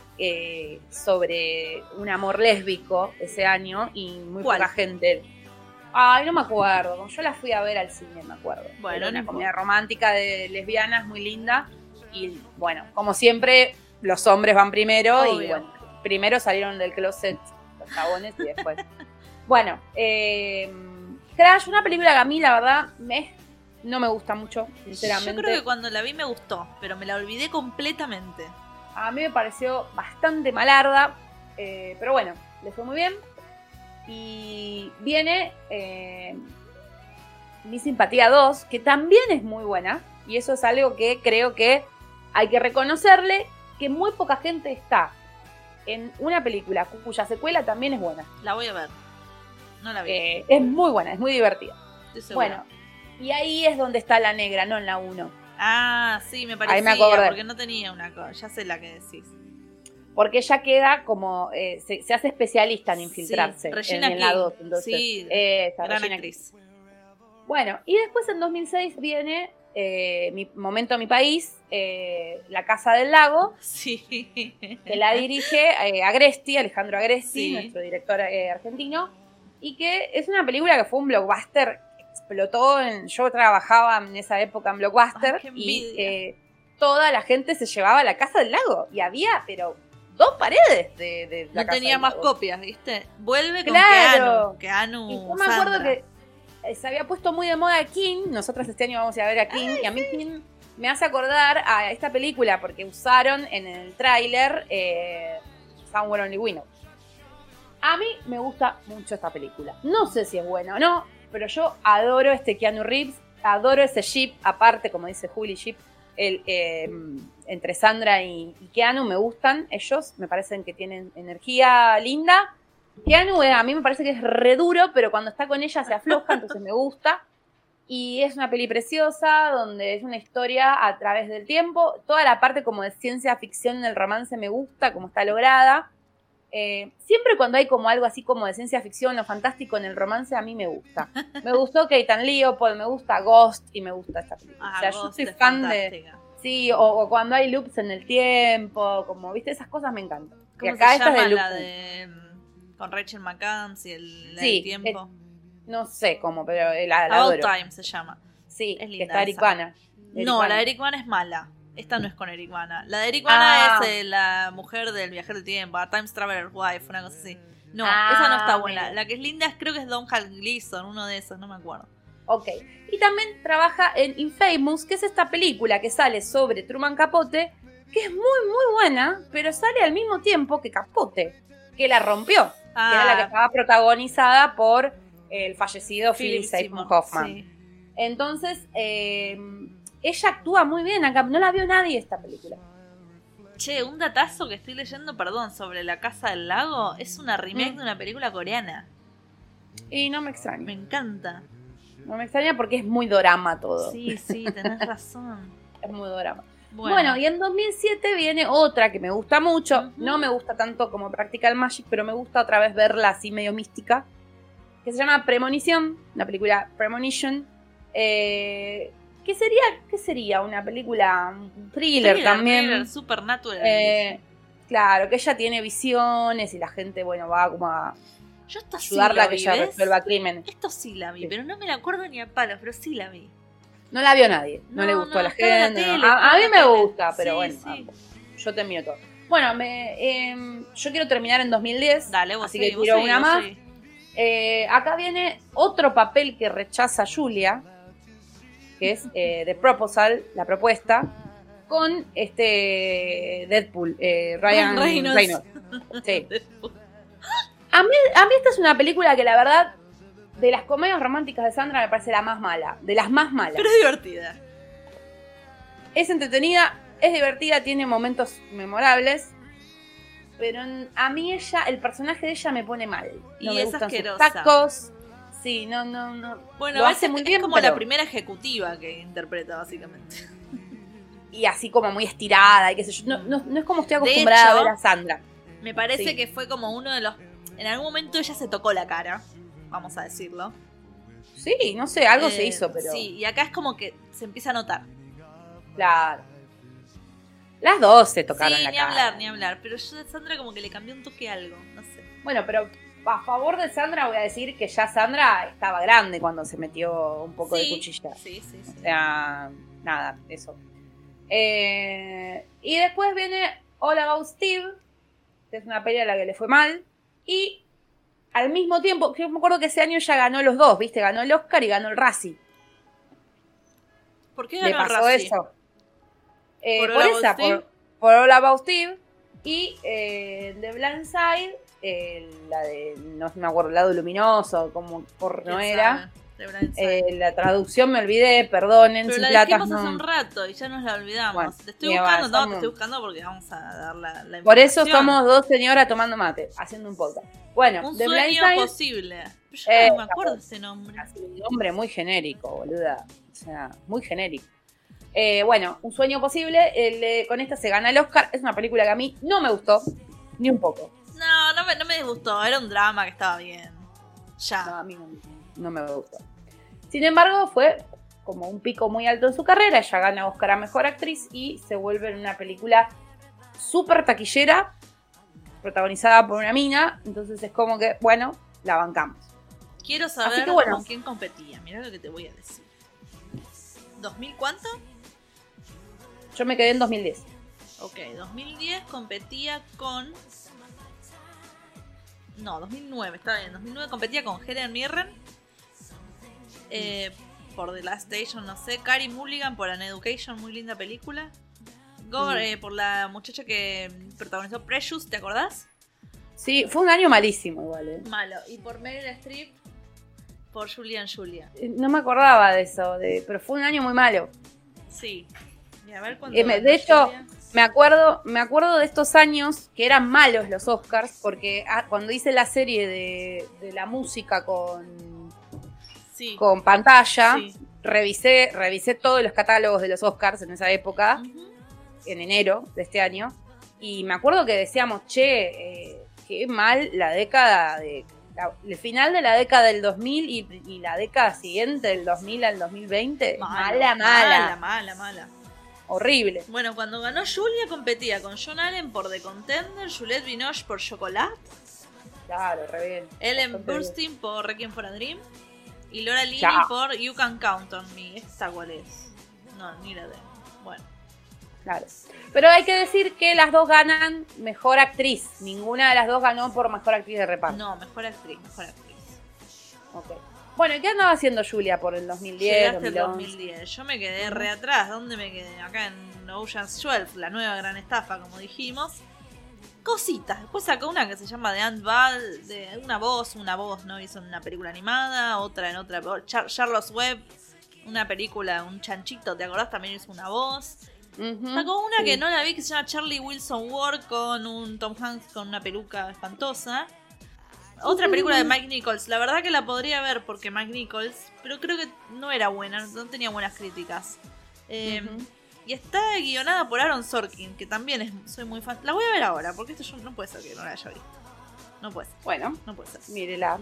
sobre un amor lésbico ese año y muy ¿Cuál? poca gente... Ay, no me acuerdo, yo la fui a ver al cine, me acuerdo. Bueno, Era no una importa. comedia romántica de lesbianas muy linda y bueno, como siempre, los hombres van primero. Obvio. Y bueno, primero salieron del closet los chabones y después... Bueno, Crash, una película que a mí, la verdad, no me gusta mucho, sinceramente. Yo creo que cuando la vi me gustó, pero me la olvidé completamente. A mí me pareció bastante malarda, pero bueno, le fue muy bien. Y viene Mi Simpatía 2, que también es muy buena. Y eso es algo que creo que hay que reconocerle, que muy poca gente está en una película cuya secuela también es buena. La voy a ver. No la vi. Es muy buena, es muy divertida. Estoy segura. Bueno, y ahí es donde está la negra, no en la 1. Ah, sí, me parecía, Ahí me acordé. porque no tenía una cosa. Ya sé la que decís. Porque ella queda como, se hace especialista en infiltrarse. Sí, Regina en la King. 2. Entonces, Sí, esa, gran Regina actriz. King. Bueno, y después en 2006 viene Momento a mi país, La Casa del Lago, Sí. que la dirige Agresti, Alejandro Agresti, Sí. nuestro director argentino, y que es una película que fue un blockbuster, explotó, yo trabajaba en esa época en blockbuster, Ay, qué envidia. y toda la gente se llevaba a La Casa del Lago, y había, pero 2 paredes de La No Casa tenía del más Lago. copias, ¿viste? Vuelve con Claro. Keanu. Y yo me acuerdo Sandra. que se había puesto muy de moda King. Nosotras este año vamos a ir a ver a King. Y a mí King me hace acordar a esta película porque usaron en el tráiler Somewhere Only We Know. A mí me gusta mucho esta película. No sé si es buena o no, pero yo adoro Keanu Reeves. Adoro ese ship, aparte, como dice Juli, ship entre Sandra y Keanu. Me gustan ellos, me parecen que tienen energía linda. Keanu a mí me parece que es re duro, pero cuando está con ella se afloja, entonces me gusta. Y es una peli preciosa, donde es una historia a través del tiempo. Toda la parte como de ciencia ficción en el romance me gusta, como está lograda. Siempre cuando hay como algo así como de ciencia ficción o fantástico en el romance, a mí me gusta. Me gustó Keitan Leopold, me gusta Ghost y me gusta esta película. Ah, o sea, Ghost yo soy es fan fantástica. de... Sí, o cuando hay loops en el tiempo, como, viste, esas cosas me encantan. Y ¿Cómo acá se esta es llama de la loops. de con Rachel McAdams y la Sí, del tiempo? No sé cómo, pero la About adoro. Time se llama. Sí, Es que linda está Eric esa. Bana. No, la de Eric Bana es mala. Esta no es con Eric Bana. La de Eric Bana es la mujer del viajero del tiempo, a Times Traveler's Wife, una cosa así. No, esa no está buena. Mira. La que es linda creo que es Domhnall Gleeson, uno de esos, no me acuerdo. Ok. Y también trabaja en Infamous, que es esta película que sale sobre Truman Capote, que es muy, muy buena, pero sale al mismo tiempo que Capote, que la rompió. Que era la que estaba protagonizada por el fallecido Philip Seymour Hoffman. Sí. Entonces, ella actúa muy bien acá. No la vio nadie esta película. Che, un datazo que estoy leyendo, perdón, sobre La Casa del Lago, es una remake de una película coreana. Y no me extraña. Me encanta. No me extraña porque es muy dorama todo. Sí, tenés razón. Es muy dorama. Bueno, y en 2007 viene otra que me gusta mucho. No me gusta tanto como Practical Magic, pero me gusta otra vez verla así medio mística. Que se llama Premonición, una película Premonition. ¿Qué sería? Una película, un thriller también. Thriller, Supernatural. Claro, que ella tiene visiones y la gente, bueno, va como a Yo esto ayudarla sí a que ella resuelva crímenes. Esto sí la vi, Sí. pero no me la acuerdo ni a palos, pero sí la vi. No la vio nadie, no le gustó a la estaba en gente. tele, No. A mí estaba en me la tele. gusta, pero Sí, bueno, sí. yo te miro todo. Bueno, yo quiero terminar en 2010, Dale, vos así seguí, que vos tiro seguí, una vos más. seguí. Acá viene otro papel que rechaza Julia, que es The Proposal, la propuesta, con Deadpool, Ryan Reynolds. Sí. A mí esta es una película que la verdad, de las comedias románticas de Sandra me parece la más mala, de las más malas. Pero es divertida. Es entretenida, es divertida, tiene momentos memorables, pero a mí el personaje de ella me pone mal. No Y me es gustan sus asquerosa. tacos. Sí, no. Bueno, lo hace muy bien, como pero... la primera ejecutiva que interpreta, básicamente. Y así como muy estirada y qué sé yo. No es como estoy De acostumbrada hecho, a ver a Sandra. Me parece Sí. que fue como uno de los... En algún momento ella se tocó la cara, vamos a decirlo. Sí, no sé, algo se hizo, pero... Sí, y acá es como que se empieza a notar. Claro. Las dos se tocaron Sí, la ni cara. hablar, ni hablar. Pero yo de Sandra como que le cambió un toque algo, no sé. Bueno, pero a favor de Sandra voy a decir que ya Sandra estaba grande cuando se metió un poco de cuchilla. Sí. O sea, nada, eso. Y después viene All About Steve, que es una peli a la que le fue mal. Y al mismo tiempo, yo me acuerdo que ese año ella ganó los dos, ¿viste? Ganó el Oscar y ganó el Razzie. ¿Por qué Le ganó pasó Razzie? eso. ¿Por Por All About esa, Steve? por All About Steve. Y The Blind Side, la de, no me acuerdo, el lado luminoso, como porno ¿Quién era. sabe? The Blind Side. La traducción me olvidé, perdonen. Pero Sin la Platas dijimos no. hace un rato y ya nos la olvidamos. Bueno, te estoy buscando porque vamos a dar la información. Por eso somos dos señoras tomando mate, haciendo un podcast. Bueno, Un The sueño Blind Side, posible. Yo no me acuerdo de ese nombre. un nombre muy genérico, boluda. O sea, muy genérico. Bueno, Un sueño posible. Con esta se gana el Oscar. Es una película que a mí no me gustó, ni un poco. No me disgustó. Era un drama que estaba bien. Ya. No, a mí no me gustó. Sin embargo, fue como un pico muy alto en su carrera. Ella gana Oscar a Mejor Actriz y se vuelve en una película súper taquillera, protagonizada por una mina. Entonces es como que, bueno, la bancamos. Quiero saber bueno, con quién competía. Mirá lo que te voy a decir. ¿2000 cuánto? Yo me quedé en 2010. Ok, 2010 competía con... No, 2009, está bien. 2009 competía con Helen Mirren. Por The Last Station, no sé. Carey Mulligan por An Education, muy linda película. Por la muchacha que protagonizó Precious, ¿te acordás? Sí, fue un año malísimo igual. Malo. Y por Meryl Streep, por Julia. No me acordaba de eso, pero fue un año muy malo. Sí. Y a ver cuándo de hecho, me acuerdo de estos años que eran malos los Oscars, porque cuando hice la serie de la música con pantalla, sí. revisé todos los catálogos de los Oscars en esa época, en enero de este año, y me acuerdo que decíamos, qué mal la década el final de la década del 2000 y la década siguiente, del 2000 al 2020, mala. Horrible. Bueno, cuando ganó Julia competía con John Allen por The Contender, Juliette Binoche por Chocolat, claro, re bien. Ellen Burstyn por Requiem for a Dream y Laura Linney por You Can Count on Me. ¿Esta cuál es? No, ni la de. Bueno. Claro. Pero hay que decir que las dos ganan Mejor Actriz. Ninguna de las dos ganó por Mejor Actriz de Reparto. No, Mejor Actriz. Ok. Bueno, ¿y qué andaba haciendo Julia por el 2010? Llegaste el 2010. Yo me quedé re atrás. ¿Dónde me quedé? Acá en Ocean's 12, la nueva gran estafa, como dijimos. Cositas. Después sacó una que se llama The Ant-Bad, de una voz, ¿no? Hizo una película animada, otra en otra. Charlotte's Web, una película, un chanchito, ¿te acordás? También hizo una voz. Sacó una que no la vi, que se llama Charlie Wilson Ward, con un Tom Hanks con una peluca espantosa. Otra película de Mike Nichols. La verdad que la podría ver porque Mike Nichols, pero creo que no era buena, no tenía buenas críticas. Y está guionada por Aaron Sorkin, que también soy muy fan. La voy a ver ahora, porque esto yo no puede ser que no la haya visto. No puede ser. Bueno, no puede ser. Mírela.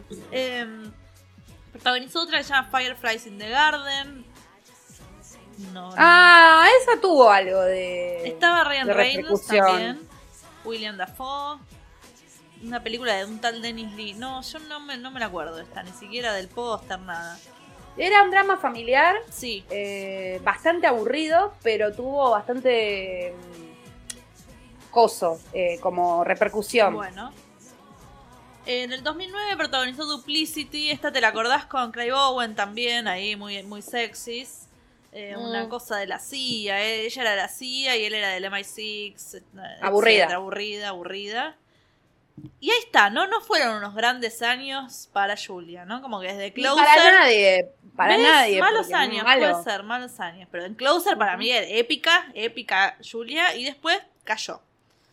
Protagonizó otra que se llama Fireflies in the Garden. No. Esa tuvo algo de. Estaba Ryan Reynolds también. William Dafoe. Una película de un tal Dennis Lee. No, yo no me la acuerdo de esta, ni siquiera del póster, nada. Era un drama familiar. Sí. Bastante aburrido, pero tuvo bastante como repercusión. Bueno. En el 2009 protagonizó Duplicity. Esta te la acordás con Clive Owen también, ahí muy, muy sexys. Una cosa de la CIA. Ella era de la CIA y él era del MI6. Aburrida. Aburrida. Y ahí está, ¿no? No fueron unos grandes años para Julia, ¿no? Como que desde Closer... Para nadie. Malos años, puede ser, malos años. Pero en Closer para mí era épica Julia, y después cayó.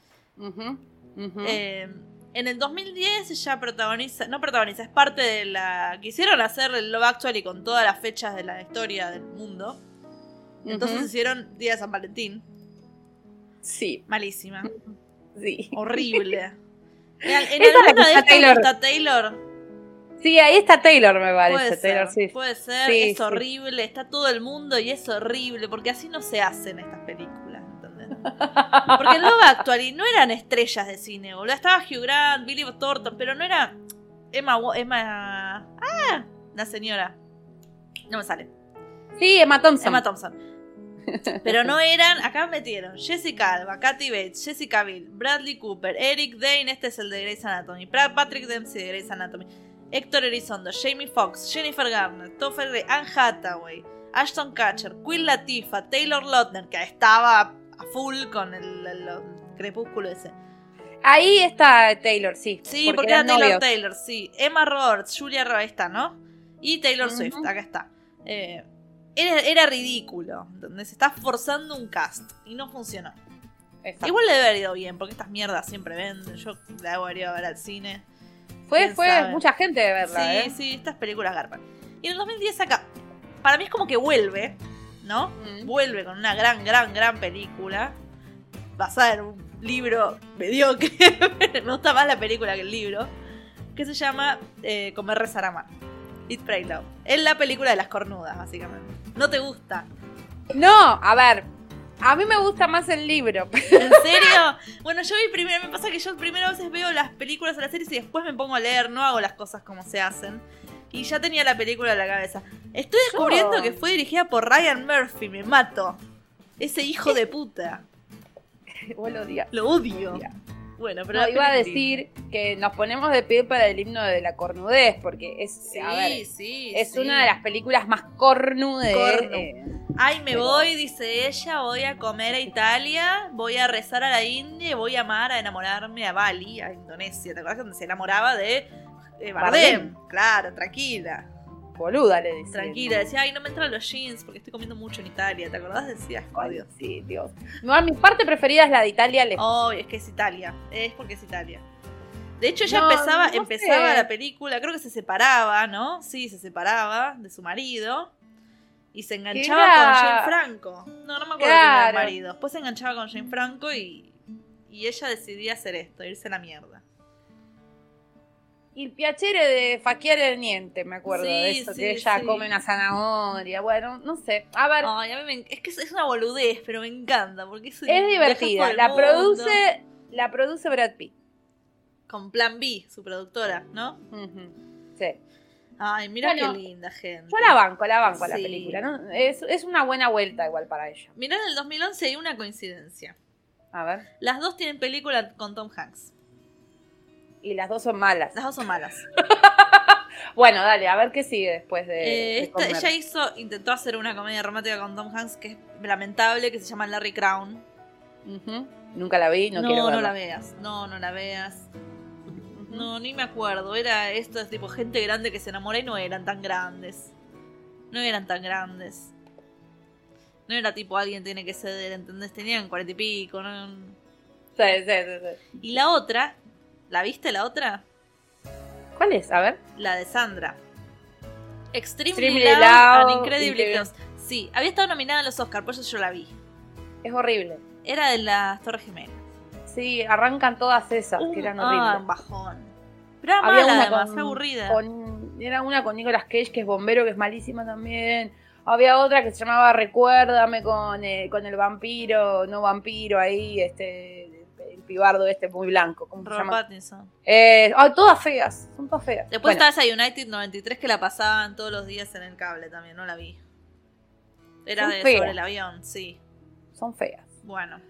En el 2010 ella es parte de la... Quisieron hacer el Love Actually con todas las fechas de la historia del mundo. Entonces hicieron Día de San Valentín. Sí. Malísima. Sí. Horrible. En alguna de estas está Taylor. Sí, ahí está Taylor, me parece. Puede ser, sí, es horrible. Está todo el mundo y es horrible, porque así no se hacen estas películas, ¿entendés? Porque en Love Actually no eran estrellas de cine, boludo. Estaba Hugh Grant, Billy Bob Thornton, pero no era Emma... la señora. No me sale. Sí, Emma Thompson. Pero no eran, acá metieron Jessica Alba, Kathy Bates, Jessica Biel, Bradley Cooper, Eric Dane, este es el de Grey's Anatomy, Patrick Dempsey de Grey's Anatomy, Héctor Elizondo, Jamie Foxx, Jennifer Garner, Topher Grace, Anne Hathaway, Ashton Kutcher, Queen Latifah, Taylor Lautner, que estaba a full con el crepúsculo ese. Ahí está Taylor, sí. Sí, porque era Taylor, sí. Emma Roberts, Julia Roberts, ¿no? Y Taylor Swift, acá está. Era ridículo, donde se está forzando un cast y no funcionó. Exacto. Igual le debe haber ido bien, porque estas mierdas siempre venden. Yo la debería ir a ver al cine. Fue mucha gente de verla, Sí, estas películas garpan. Y en el 2010 acá, para mí es como que vuelve, ¿no? Vuelve con una gran película, basada en un libro mediocre. Me gusta más la película que el libro, que se llama Comer, Rezar, Amar. Eat, Pray, Love. Es la película de las cornudas, básicamente. ¿No te gusta? No, a ver, a mí me gusta más el libro. ¿En serio? Bueno, me pasa que yo primero a veces veo las películas o las series y después me pongo a leer, no hago las cosas como se hacen. Y ya tenía la película en la cabeza. Estoy descubriendo que fue dirigida por Ryan Murphy, me mato. Ese hijo de puta. Vos lo odias. Lo odio. Bueno, pero no, iba a decir que nos ponemos de pie para el himno de la cornudez, porque es, es una de las películas más cornudes. Ay, me voy, dice ella, voy a comer a Italia, voy a rezar a la India y voy a amar, a enamorarme a Bali, a Indonesia. ¿Te acuerdas cuando se enamoraba de Bardem? Claro, tranquila. Boluda, le decía. Tranquila, decía, ay, no me entran los jeans porque estoy comiendo mucho en Italia. ¿Te acordás? Decías, Dios. Sí, Dios. No, mi parte preferida es la de Italia. Oh, es que es Italia. Es porque es Italia. De hecho, ella empezaba la película, creo que se separaba, ¿no? Sí, se separaba de su marido. Y se enganchaba con Jane Franco. No me acuerdo quién era el marido. Después se enganchaba con Jane Franco y ella decidía hacer esto, irse a la mierda. Y el piacere de faquear el niente, me acuerdo de eso, que ella come una zanahoria. Bueno, no sé. A ver. Ay, a mí es que es una boludez, pero me encanta. Porque es divertida. La produce Brad Pitt. Con Plan B, su productora, ¿no? Sí. Ay, mira qué linda gente. Yo la banco la película, ¿no? Es una buena vuelta igual para ella. Mirá, en el 2011 hay una coincidencia. A ver. Las dos tienen película con Tom Hanks. Y las dos son malas. Las dos son malas. Bueno, dale, a ver qué sigue después de ella intentó hacer una comedia romántica con Tom Hanks que es lamentable, que se llama Larry Crown. Nunca la vi, no quiero verla. No la veas. No la veas. No, ni me acuerdo. Era esto, es tipo gente grande que se enamora y no eran tan grandes. No era tipo alguien tiene que ceder, ¿entendés? Tenían 40 y pico, ¿no? Sí. Y la otra, ¿la viste la otra? ¿Cuál es? A ver. La de Sandra. Extremely Loud and Incredibly Close. Sí, había estado nominada a los Oscars, por eso yo la vi. Es horrible. Era de las Torres Gemelas. Sí, arrancan todas esas, que eran horribles. Un bajón. Pero era mala además, fue aburrida. Era una con Nicolas Cage, que es bombero, que es malísima también. Había otra que se llamaba Recuérdame, con el vampiro, no vampiro ahí, el pibardo muy blanco. ¿Cómo se llama? Pattinson. Todas feas, son todas feas. Después estaba esa United 93 que la pasaban todos los días en el cable también, no la vi. Era sobre el avión, sí. Son feas. Bueno.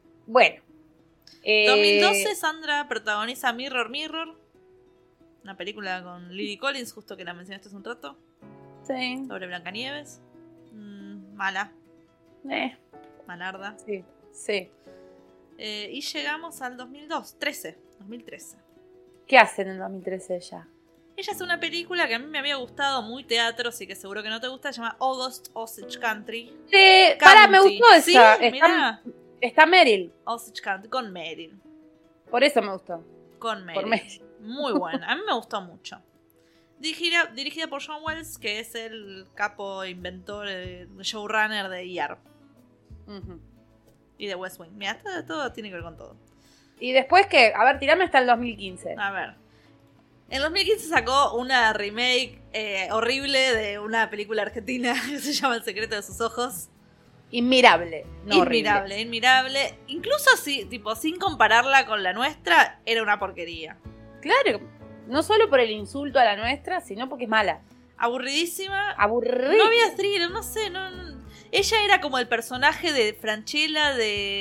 2012 Sandra protagoniza Mirror Mirror, una película con Lily Collins, justo que la mencionaste hace un rato. Sí. Sobre Blancanieves. Mala. Malarda. Sí. Y llegamos al 2013. ¿Qué hacen en 2013 ella? Ella hace una película que a mí me había gustado, muy teatro, así que seguro que no te gusta, se llama August Osage Country. Sí, me gustó esa. Sí, está Meryl. Osage Country, con Meryl. Por eso me gustó. Con Meryl. Muy buena, a mí me gustó mucho. Dirigida por John Wells, que es el capo inventor, showrunner de ER. Y de West Wing. Mira, todo tiene que ver con todo. ¿Y después qué? A ver, tirame hasta el 2015. A ver. En 2015 sacó una remake horrible de una película argentina que se llama El secreto de sus ojos. Inmirable. Inmirable. Incluso sin compararla con la nuestra, era una porquería. Claro, no solo por el insulto a la nuestra, sino porque es mala. Aburridísima. Aburridísima. No había thriller, no sé. Ella era como el personaje de Francella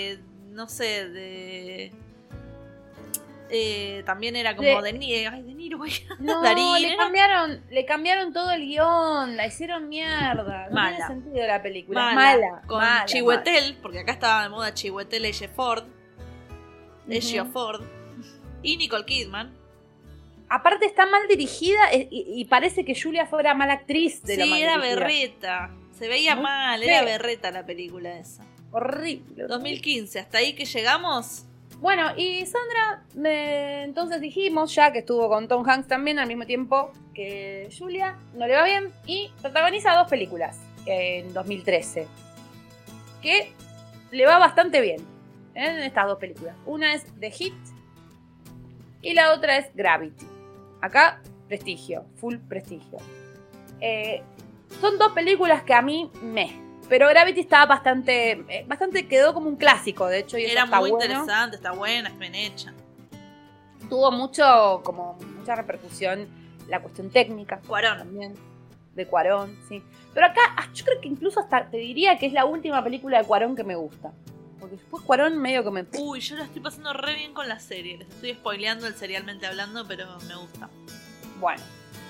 también era como de Niro. No, Darín, le cambiaron todo el guión, la hicieron mierda. No tiene sentido la película. Mala. Con Chiwetel, porque acá estaba de moda Chiwetel Ejiofor. Y Nicole Kidman. aparte está mal dirigida y parece que Julia fuera mala actriz de lo mal Sí, era dirigida. berreta. Se veía Muy mal, fea. era berreta la película esa. Horrible. 2015, hasta ahí que llegamos. Bueno, y Sandra, entonces dijimos ya que estuvo con Tom Hanks también al mismo tiempo que Julia, no le va bien, y protagoniza 2 películas en 2013, que le va bastante bien en estas 2 películas. Una es The Hit y la otra es Gravity. Acá, prestigio, full prestigio. Son 2 películas que a mí pero Gravity estaba bastante quedó como un clásico, de hecho, y eso Era está muy bueno. interesante, está buena, es bien hecha. Tuvo mucha repercusión la cuestión técnica. Cuarón. También. De Cuarón, sí. Pero acá, yo creo que incluso hasta te diría que es la última película de Cuarón que me gusta. Porque después Cuarón medio que me... Uy, yo la estoy pasando re bien con la serie. Les estoy spoileando el serialmente hablando, pero me gusta. Bueno.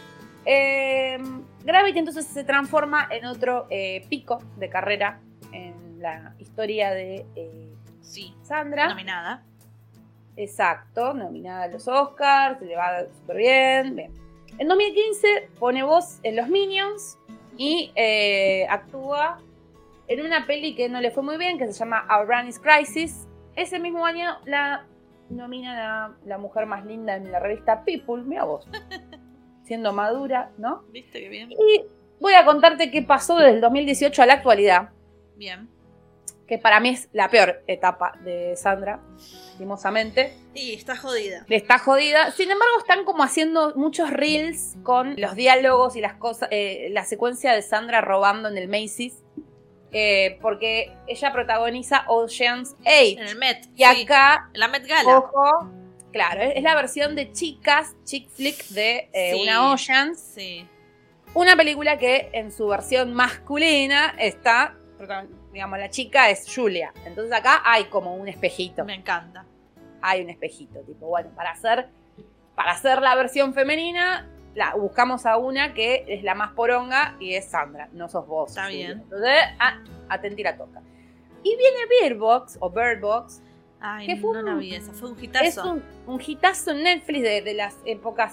Gravity entonces se transforma en otro pico de carrera en la historia de Sí. Sandra. Nominada. Exacto, nominada a los Oscars, le va súper bien. En 2015 pone voz en Los Minions y actúa en una peli que no le fue muy bien, que se llama Our Run is Crisis. Ese mismo año la nomina a la mujer más linda en la revista People, mira vos, siendo madura, ¿no? ¿Viste qué bien? Y voy a contarte qué pasó desde el 2018 a la actualidad, Bien. que para mí es la peor etapa de Sandra, lastimosamente. Y está jodida. Está jodida. Sin embargo, están como haciendo muchos reels con los diálogos y las cosas, la secuencia de Sandra robando en el Macy's, porque ella protagoniza Ocean's 8. En el Met. Y acá, en la Met Gala. ojo, claro, es la versión de chicas, chick flick de Sí. una Ocean's. Sí. Una película que en su versión masculina está, digamos, la chica es Julia. Entonces acá hay como un espejito. Me encanta. Hay un espejito, tipo, bueno, para hacer la versión femenina, buscamos a una que es la más poronga y es Sandra, no sos vos. Está Julia. bien. Entonces, atenti la toca. Y viene Bird Box, Ay, ¿Qué fue? no la vi esa. Fue un hitazo. es un hitazo en Netflix de las épocas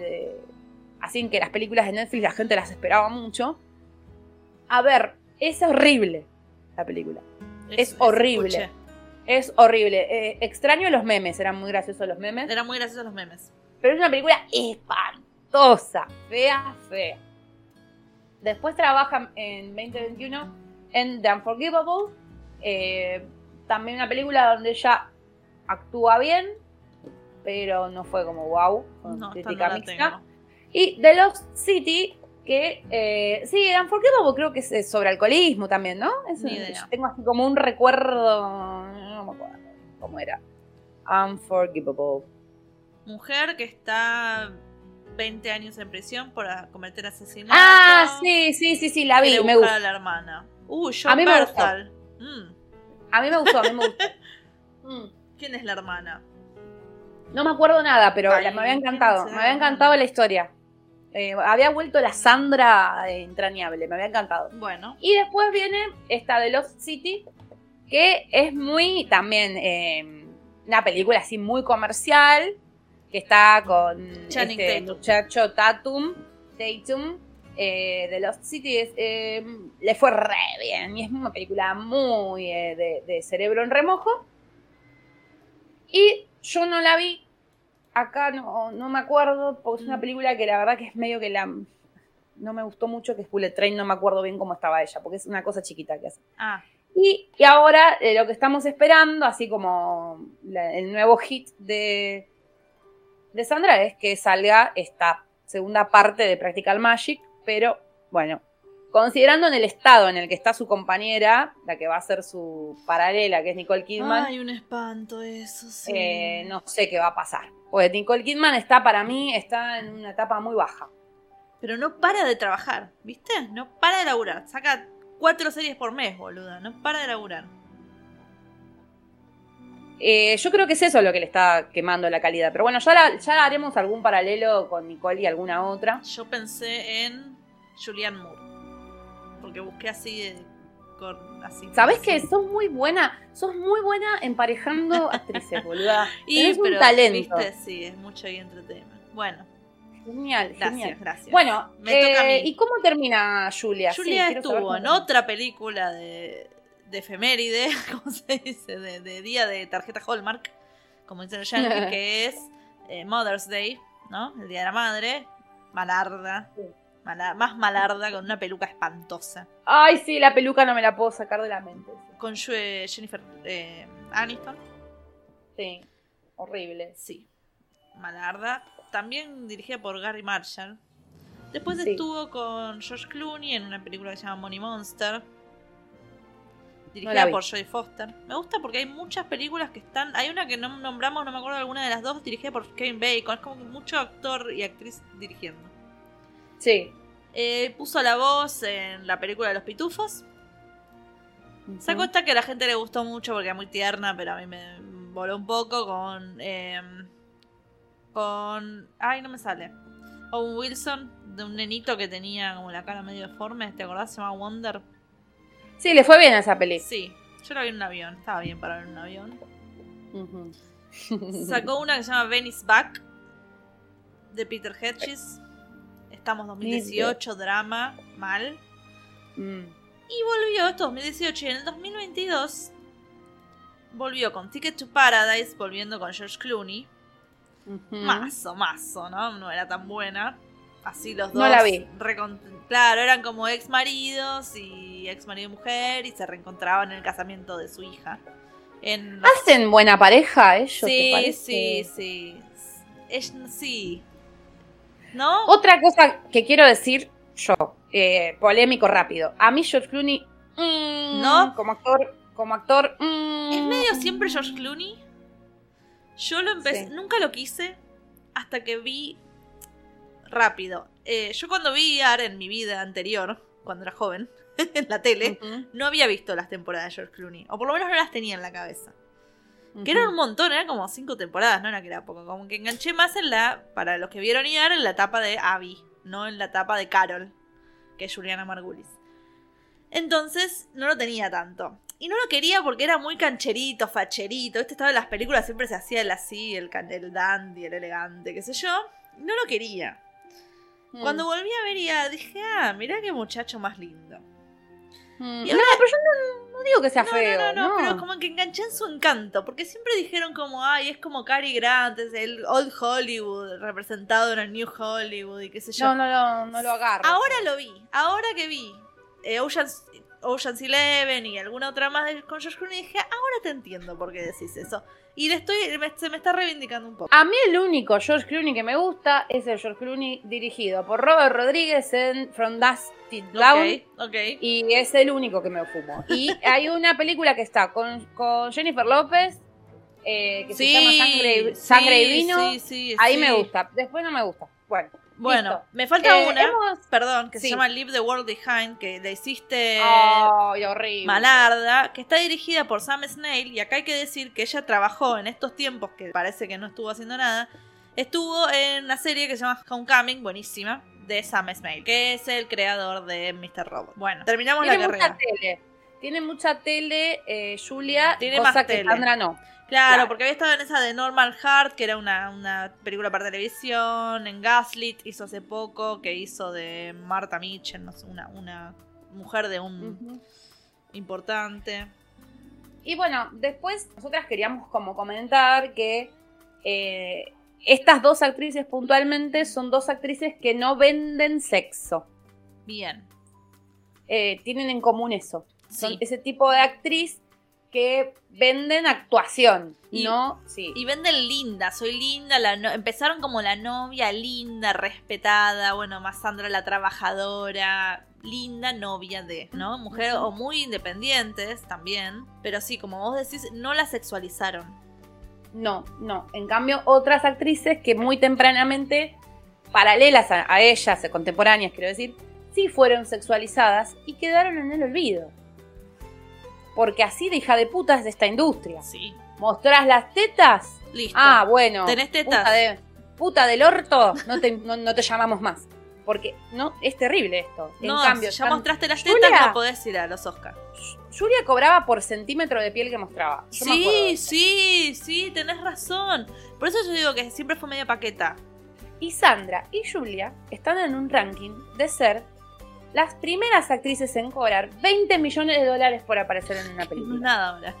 así en que las películas de Netflix la gente las esperaba mucho. A ver, es horrible la película. Es horrible. escuché. Es horrible. Extraño los memes, eran muy graciosos los memes. Eran muy graciosos los memes. Pero es una película espantosa, fea. Después trabaja en 2021 en The Unforgivable. También una película donde ella actúa bien, pero no fue como wow, con No, esta crítica no la mixta. tengo. Y The Lost City, que sí, The Unforgivable creo que es sobre alcoholismo también, ¿no? Ni idea. Tengo así como un recuerdo, no me acuerdo cómo era. Unforgivable. Mujer que está 20 años en prisión por cometer asesinato. Ah, sí, la vi, Quiere me buscar gusta. a la hermana. A John mí me gustó. Bernthal. A mí me gustó. ¿Quién es la hermana? No me acuerdo nada, pero Ay, me había encantado. ¿quién Me había será? encantado la historia. Había vuelto la Sandra entrañable, me había encantado. Bueno. Y después viene esta de Lost City, que es muy también una película así muy comercial, que está con Channing este Tatum. muchacho Tatum. De Lost City le fue re bien y es una película muy de cerebro en remojo. Y yo no la vi, acá no me acuerdo, porque es una película que la verdad que es medio que no me gustó mucho, que es Bullet Train, no me acuerdo bien cómo estaba ella, porque es una cosa chiquita que hace. Ah, Y ahora lo que estamos esperando, así como el nuevo hit de Sandra, es que salga esta segunda parte de Practical Magic, pero bueno, considerando en el estado en el que está su compañera, la que va a ser su paralela, que es Nicole Kidman, ay, un espanto eso, sí. no sé qué va a pasar. Pues Nicole Kidman para mí está en una etapa muy baja. Pero no para de trabajar, ¿viste? No para de laburar. Saca 4 series por mes, boluda. No para de laburar. Yo creo que es eso lo que le está quemando la calidad. Pero bueno, ya haremos algún paralelo con Nicole y alguna otra. Yo pensé en Julianne Moore. Porque busqué así así. ¿Sabés qué? Sos muy buena emparejando actrices, boluda. Y Tenés un pero, talento. ¿viste? Sí, es mucho y entertainment. Bueno, Genial, genial. Gracias. Bueno, Me toca a mí. ¿y cómo termina Julia? Julia quiero saber estuvo cómo en termina. otra película de efeméride, ¿cómo se dice? De día de tarjeta Hallmark, como dicen los yankees, que es Mother's Day, ¿no? El Día de la Madre. Malarda. Sí. Más malarda, con una peluca espantosa. Ay, sí, la peluca no me la puedo sacar de la mente. Con Jennifer Aniston. Sí, horrible. Sí, malarda. También dirigida por Gary Marshall. Después Sí. estuvo con George Clooney en una película que se llama Money Monster, No dirigida la vi. por Jodie Foster. Me gusta porque hay muchas películas que están... Hay una que no nombramos, no me acuerdo de alguna de las dos, dirigida por Kevin Bacon. Es como que mucho actor y actriz dirigiendo. Sí. Puso la voz en la película de Los Pitufos. Sacó esta que a la gente le gustó mucho porque es muy tierna, pero a mí me voló un poco con... Ay, no me sale. Owen Wilson, de un nenito que tenía como la cara medio deforme, ¿te acordás? Se llama Wonder. Sí, le fue bien a esa peli. Sí, yo la vi en un avión, estaba bien para ver en un avión. Ujú. Sacó una que se llama Venice Back, de Peter Hedges. Estamos 2018, drama, mal. Mm. Y volvió, esto 2018, y en el 2022 volvió con Ticket to Paradise, volviendo con George Clooney. Ujú. Mazo, ¿no? No era tan buena. Así los dos. No la vi. Claro, eran como ex maridos y ex marido y mujer y se reencontraban en el casamiento de su hija. ¿Hacen buena pareja ellos? ¿te Sí, parece? sí. Sí. ¿No? Otra cosa que quiero decir yo, polémico rápido. A mí George Clooney, ¿No? como actor, Es medio siempre George Clooney. Yo lo empecé, Sí. nunca lo quise hasta que vi rápido. Yo cuando vi ER en mi vida anterior, cuando era joven, en la tele, Ujú, no había visto las temporadas de George Clooney. O por lo menos no las tenía en la cabeza. ujú. Que eran un montón, eran como 5 temporadas, no era que era poco. Como que enganché más para los que vieron ER, en la etapa de Abby, no en la etapa de Carol, que es Juliana Margulis. Entonces, no lo tenía tanto. Y no lo quería porque era muy cancherito, facherito. Este estaba en las películas, siempre se hacía el así, el dandy, el elegante, qué sé yo. No lo quería. Cuando volví a ver ER, dije, mirá qué muchacho más lindo. Y ahora- No, pero yo no digo que sea feo, No, pero como que enganché en su encanto, porque siempre dijeron como, ay, es como Cary Grant, es el Old Hollywood representado en el New Hollywood y qué sé yo. No lo agarro. Ahora lo vi, ahora que vi Ocean's 11 y alguna otra más con George Clooney, dije, ahora te entiendo por qué decís eso. Y se me está reivindicando un poco. A mí el único George Clooney que me gusta es el George Clooney dirigido por Robert Rodríguez en From Dusk Till Dawn. Ok. Y es el único que me fumo. Y hay una película que está con Jennifer López, que se llama Sangre y Vino. Sí, Ahí me gusta. Después no me gusta. Bueno, listo. me falta una, hemos- perdón, que se Sí. llama Leave the World Behind, que la hiciste Ay, horrible. malarda, que está dirigida por Sam Snail, y acá hay que decir que ella trabajó en estos tiempos, que parece que no estuvo haciendo nada, estuvo en una serie que se llama Homecoming, buenísima, de Sam Snail, que es el creador de Mr. Robot. Bueno, terminamos la Tiene carrera. mucha tele. Tiene mucha tele, Julia, Tiene cosa más que tele. Sandra no. Claro, porque había estado en esa de Normal Heart, que era una película para televisión, en Gaslit hizo hace poco, que hizo de Martha Mitchell, no sé, una mujer de un Ujú. importante. Y bueno, después nosotras queríamos como comentar que estas dos actrices puntualmente son dos actrices que no venden sexo. Bien. Tienen en común eso. Son Sí. ese tipo de actriz que venden actuación, Y- ¿no? Sí. Y venden linda, soy linda, empezaron como la novia linda, respetada, bueno, más Sandra la trabajadora, linda novia de, ¿no? Mujer o muy independientes también, pero sí, como vos decís, no la sexualizaron. No. En cambio, otras actrices que muy tempranamente, paralelas a ellas, contemporáneas, quiero decir, sí fueron sexualizadas y quedaron en el olvido. Porque así de hija de puta es de esta industria. Sí. ¿Mostrás las tetas? Listo. Bueno. ¿Tenés tetas? Puta del orto, no te llamamos más. Porque no, es terrible esto. No, en cambio, si ya mostraste las Julia- tetas, no podés ir a los Oscars. Julia cobraba por centímetro de piel que mostraba. Yo me acuerdo de eso. Sí, tenés razón. Por eso yo digo que siempre fue media paqueta. Y Sandra y Julia están en un ranking de ser las primeras actrices en cobrar $20 millones por aparecer en una película. No es nada ahora.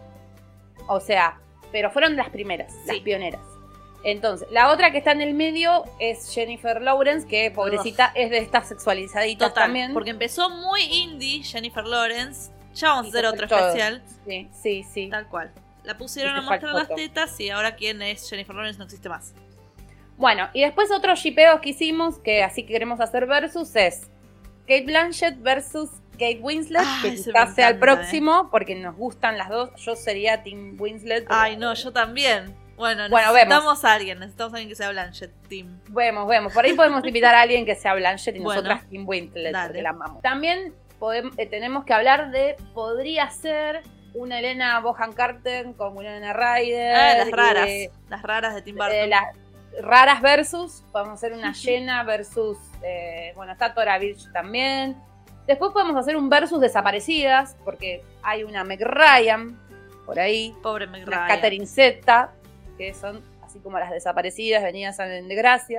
O sea, pero fueron las primeras, Sí. las pioneras. Entonces, la otra que está en el medio es Jennifer Lawrence, que pobrecita es de estas sexualizaditas Total, también. porque empezó muy indie Jennifer Lawrence. Ya vamos a hacer otro todo. especial. Sí. Tal cual. La pusieron Y a te mostrar falta las foto. tetas y ahora quién es Jennifer Lawrence no existe más. Bueno, y después otros shipeos que hicimos, que así que queremos hacer versus, es Kate Blanchett versus Kate Winslet, que ese quizás me sea el encanta, próximo, porque nos gustan las dos. Yo sería Team Winslet. Ay, no, yo también. Bueno, Bueno, necesitamos a alguien que sea Blanchett, Team. Vemos. Por ahí podemos invitar a alguien que sea Blanchett y Bueno, nosotras Team Winslet, dale. porque la amamos. También tenemos que hablar de, podría ser una Helena Bonham Carter con Winona Ryder. Las raras. y Las raras de Tim Burton. las raras versus, podemos hacer una Jenna versus, está Tora Birch también. Después podemos hacer un versus desaparecidas, porque hay una Meg Ryan por ahí, Pobre Meg una Ryan. Catherine Zeta, que son así como las desaparecidas, venidas en desgracia.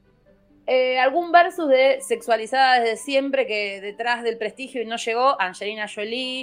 Algún versus de sexualizada desde siempre, que detrás del prestigio y no llegó, Angelina Jolie.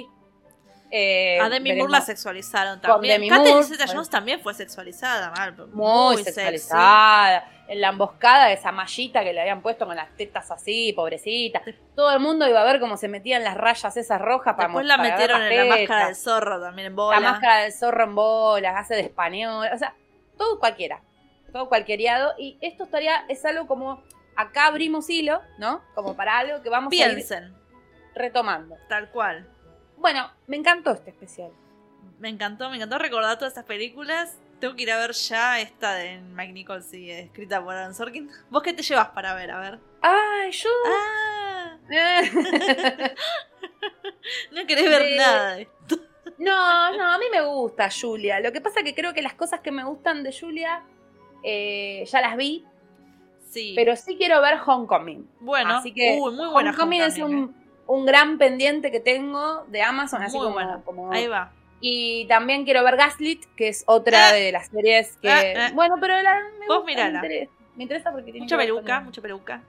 A Demi Moore la sexualizaron Con también. Demi Catherine Moore, Zeta-Jones bueno. también fue sexualizada, mal. Muy sexy. sexualizada. En la emboscada, esa mallita que le habían puesto con las tetas así, pobrecita. Todo el mundo iba a ver cómo se metían las rayas esas rojas para Después la para ver metieron las en la tetas. máscara del zorro también en bola. La máscara del zorro en bolas, hace de español. O sea, todo cualquiera. Todo cualquieriado. Y esto es algo como. Acá abrimos hilo, ¿no? Como para algo que vamos a Piensen, ir retomando. tal cual. Bueno, me encantó este especial. Me encantó recordar todas esas películas. Tengo que ir a ver ya esta de Mike Nichols y escrita por Aaron Sorkin. ¿Vos qué te llevas para ver? A ver. Ay, yo. Ah, no querés ver nada de esto. No, a mí me gusta Julia. Lo que pasa que creo que las cosas que me gustan de Julia ya las vi, Sí. pero sí quiero ver Homecoming. Bueno, Así que muy buena Homecoming es un gran pendiente que tengo de Amazon, así muy como, buena. como- Ahí va. Y también quiero ver Gaslit, que es otra de las series que... Bueno, pero Vos mirala. Me interesa porque tiene Mucha que ver con- peluca, mucha peluca.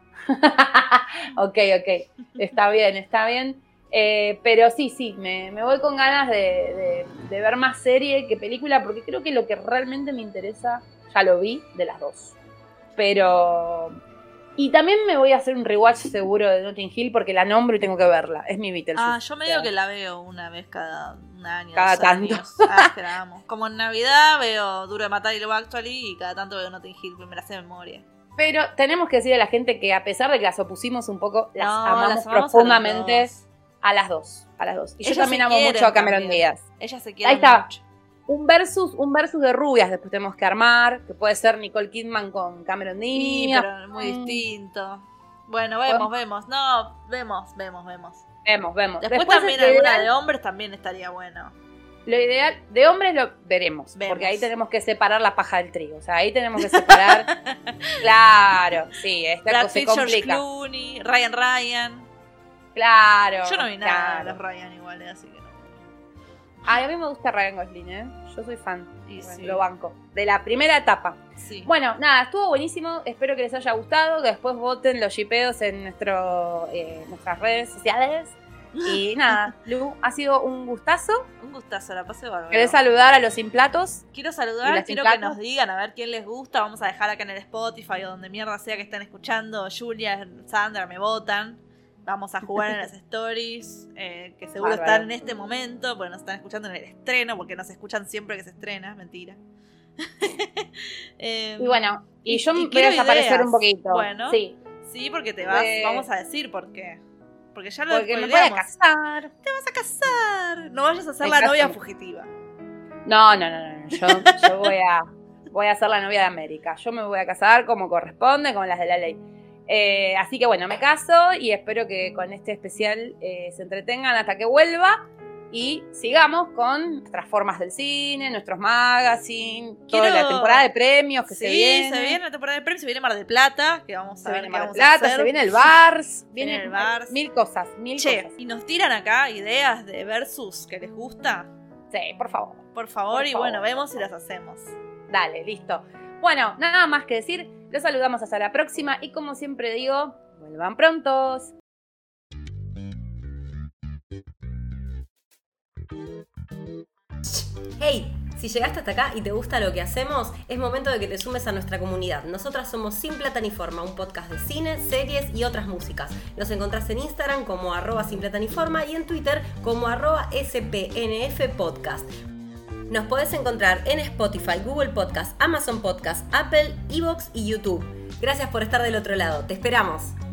Ok. Está bien. Pero sí, me voy con ganas de ver más serie que película, porque creo que lo que realmente me interesa, ya lo vi, de las dos. Pero... Y también me voy a hacer un rewatch seguro de Notting Hill, porque la nombro y tengo que verla. Es mi Beetlejuice. Yo medio que la veo una vez cada un año. Cada 2 tanto. años. Es que la amo. Como en Navidad veo Duro de Matar y Love Actually y cada tanto veo Notting Hill, me la sé de memoria. Pero tenemos que decirle a la gente que a pesar de que las opusimos un poco, las amamos las profundamente a las dos. a las dos. Y Ellas yo también se amo quieren mucho a Cameron también. Díaz. Ellas se Ahí quieren está. mucho. Un versus de rubias después tenemos que armar, que puede ser Nicole Kidman con Cameron Sí, Díaz. pero muy distinto. Bueno, Bueno. vemos. No, vemos. Vemos. Después también lo alguna ideal- de hombres también estaría bueno. Lo ideal, de hombres lo veremos, Vemos. porque ahí tenemos que separar la paja del trigo. O sea, ahí tenemos que separar. Claro, sí, esta Brad cosa se Pitt, George complica. Clooney, Ryan. Claro. Yo no vi nada de claro. los Ryan igual, así que no. Ay, a mí me gusta Ryan Gosling, ¿eh? Yo soy fan. Y Bueno, sí. Lo banco. De la primera etapa. Sí. Bueno, nada, estuvo buenísimo. Espero que les haya gustado. Que después voten los shipeos en nuestras redes sociales. Y nada, Lu, ha sido un gustazo. Un gustazo, la pasé bárbaro. ¿Querés saludar a los sin platos? Quiero ¿Y saludar, las quiero sin que platos? nos digan a ver quién les gusta. Vamos a dejar acá en el Spotify o donde mierda sea que estén escuchando. Julia, Sandra, me votan. Vamos a jugar en las stories, que seguro Bárbaro. están en este momento, porque nos están escuchando en el estreno, porque nos escuchan siempre que se estrena, mentira. Y bueno, y yo me voy a quiero desaparecer ideas. un poquito. Bueno, Sí, sí, porque te vas, Eh, vamos a decir por qué. Porque ya lo porque me voy a spoileamos. casar. Te vas a casar. No vayas a ser Me la caso. novia fugitiva. No. Yo voy a ser la novia de América. Yo me voy a casar como corresponde, con las de la ley. Así que bueno, me caso y espero que con este especial se entretengan hasta que vuelva y sigamos con nuestras formas del cine, nuestros magazines, toda la temporada de premios que se viene. se viene la temporada de premios, se viene Mar del Plata, que vamos Se a ver viene qué Mar del vamos a Plata, hacer. se viene el Bars, viene viene el Bars. mil cosas. Che, y nos tiran acá ideas de versus que les gusta, Sí, por favor. por favor, Por y favor. bueno, vemos y las hacemos. Dale, listo. Bueno, nada más que decir. Los saludamos hasta la próxima y como siempre digo, vuelvan prontos. ¡Hey! Si llegaste hasta acá y te gusta lo que hacemos, es momento de que te sumes a nuestra comunidad. Nosotras somos Sin Plata ni Forma, un podcast de cine, series y otras músicas. Nos encontrás en Instagram como @sinplataniforma y en Twitter como @spnfpodcast. Nos podés encontrar en Spotify, Google Podcast, Amazon Podcast, Apple, Evox y YouTube. Gracias por estar del otro lado. Te esperamos.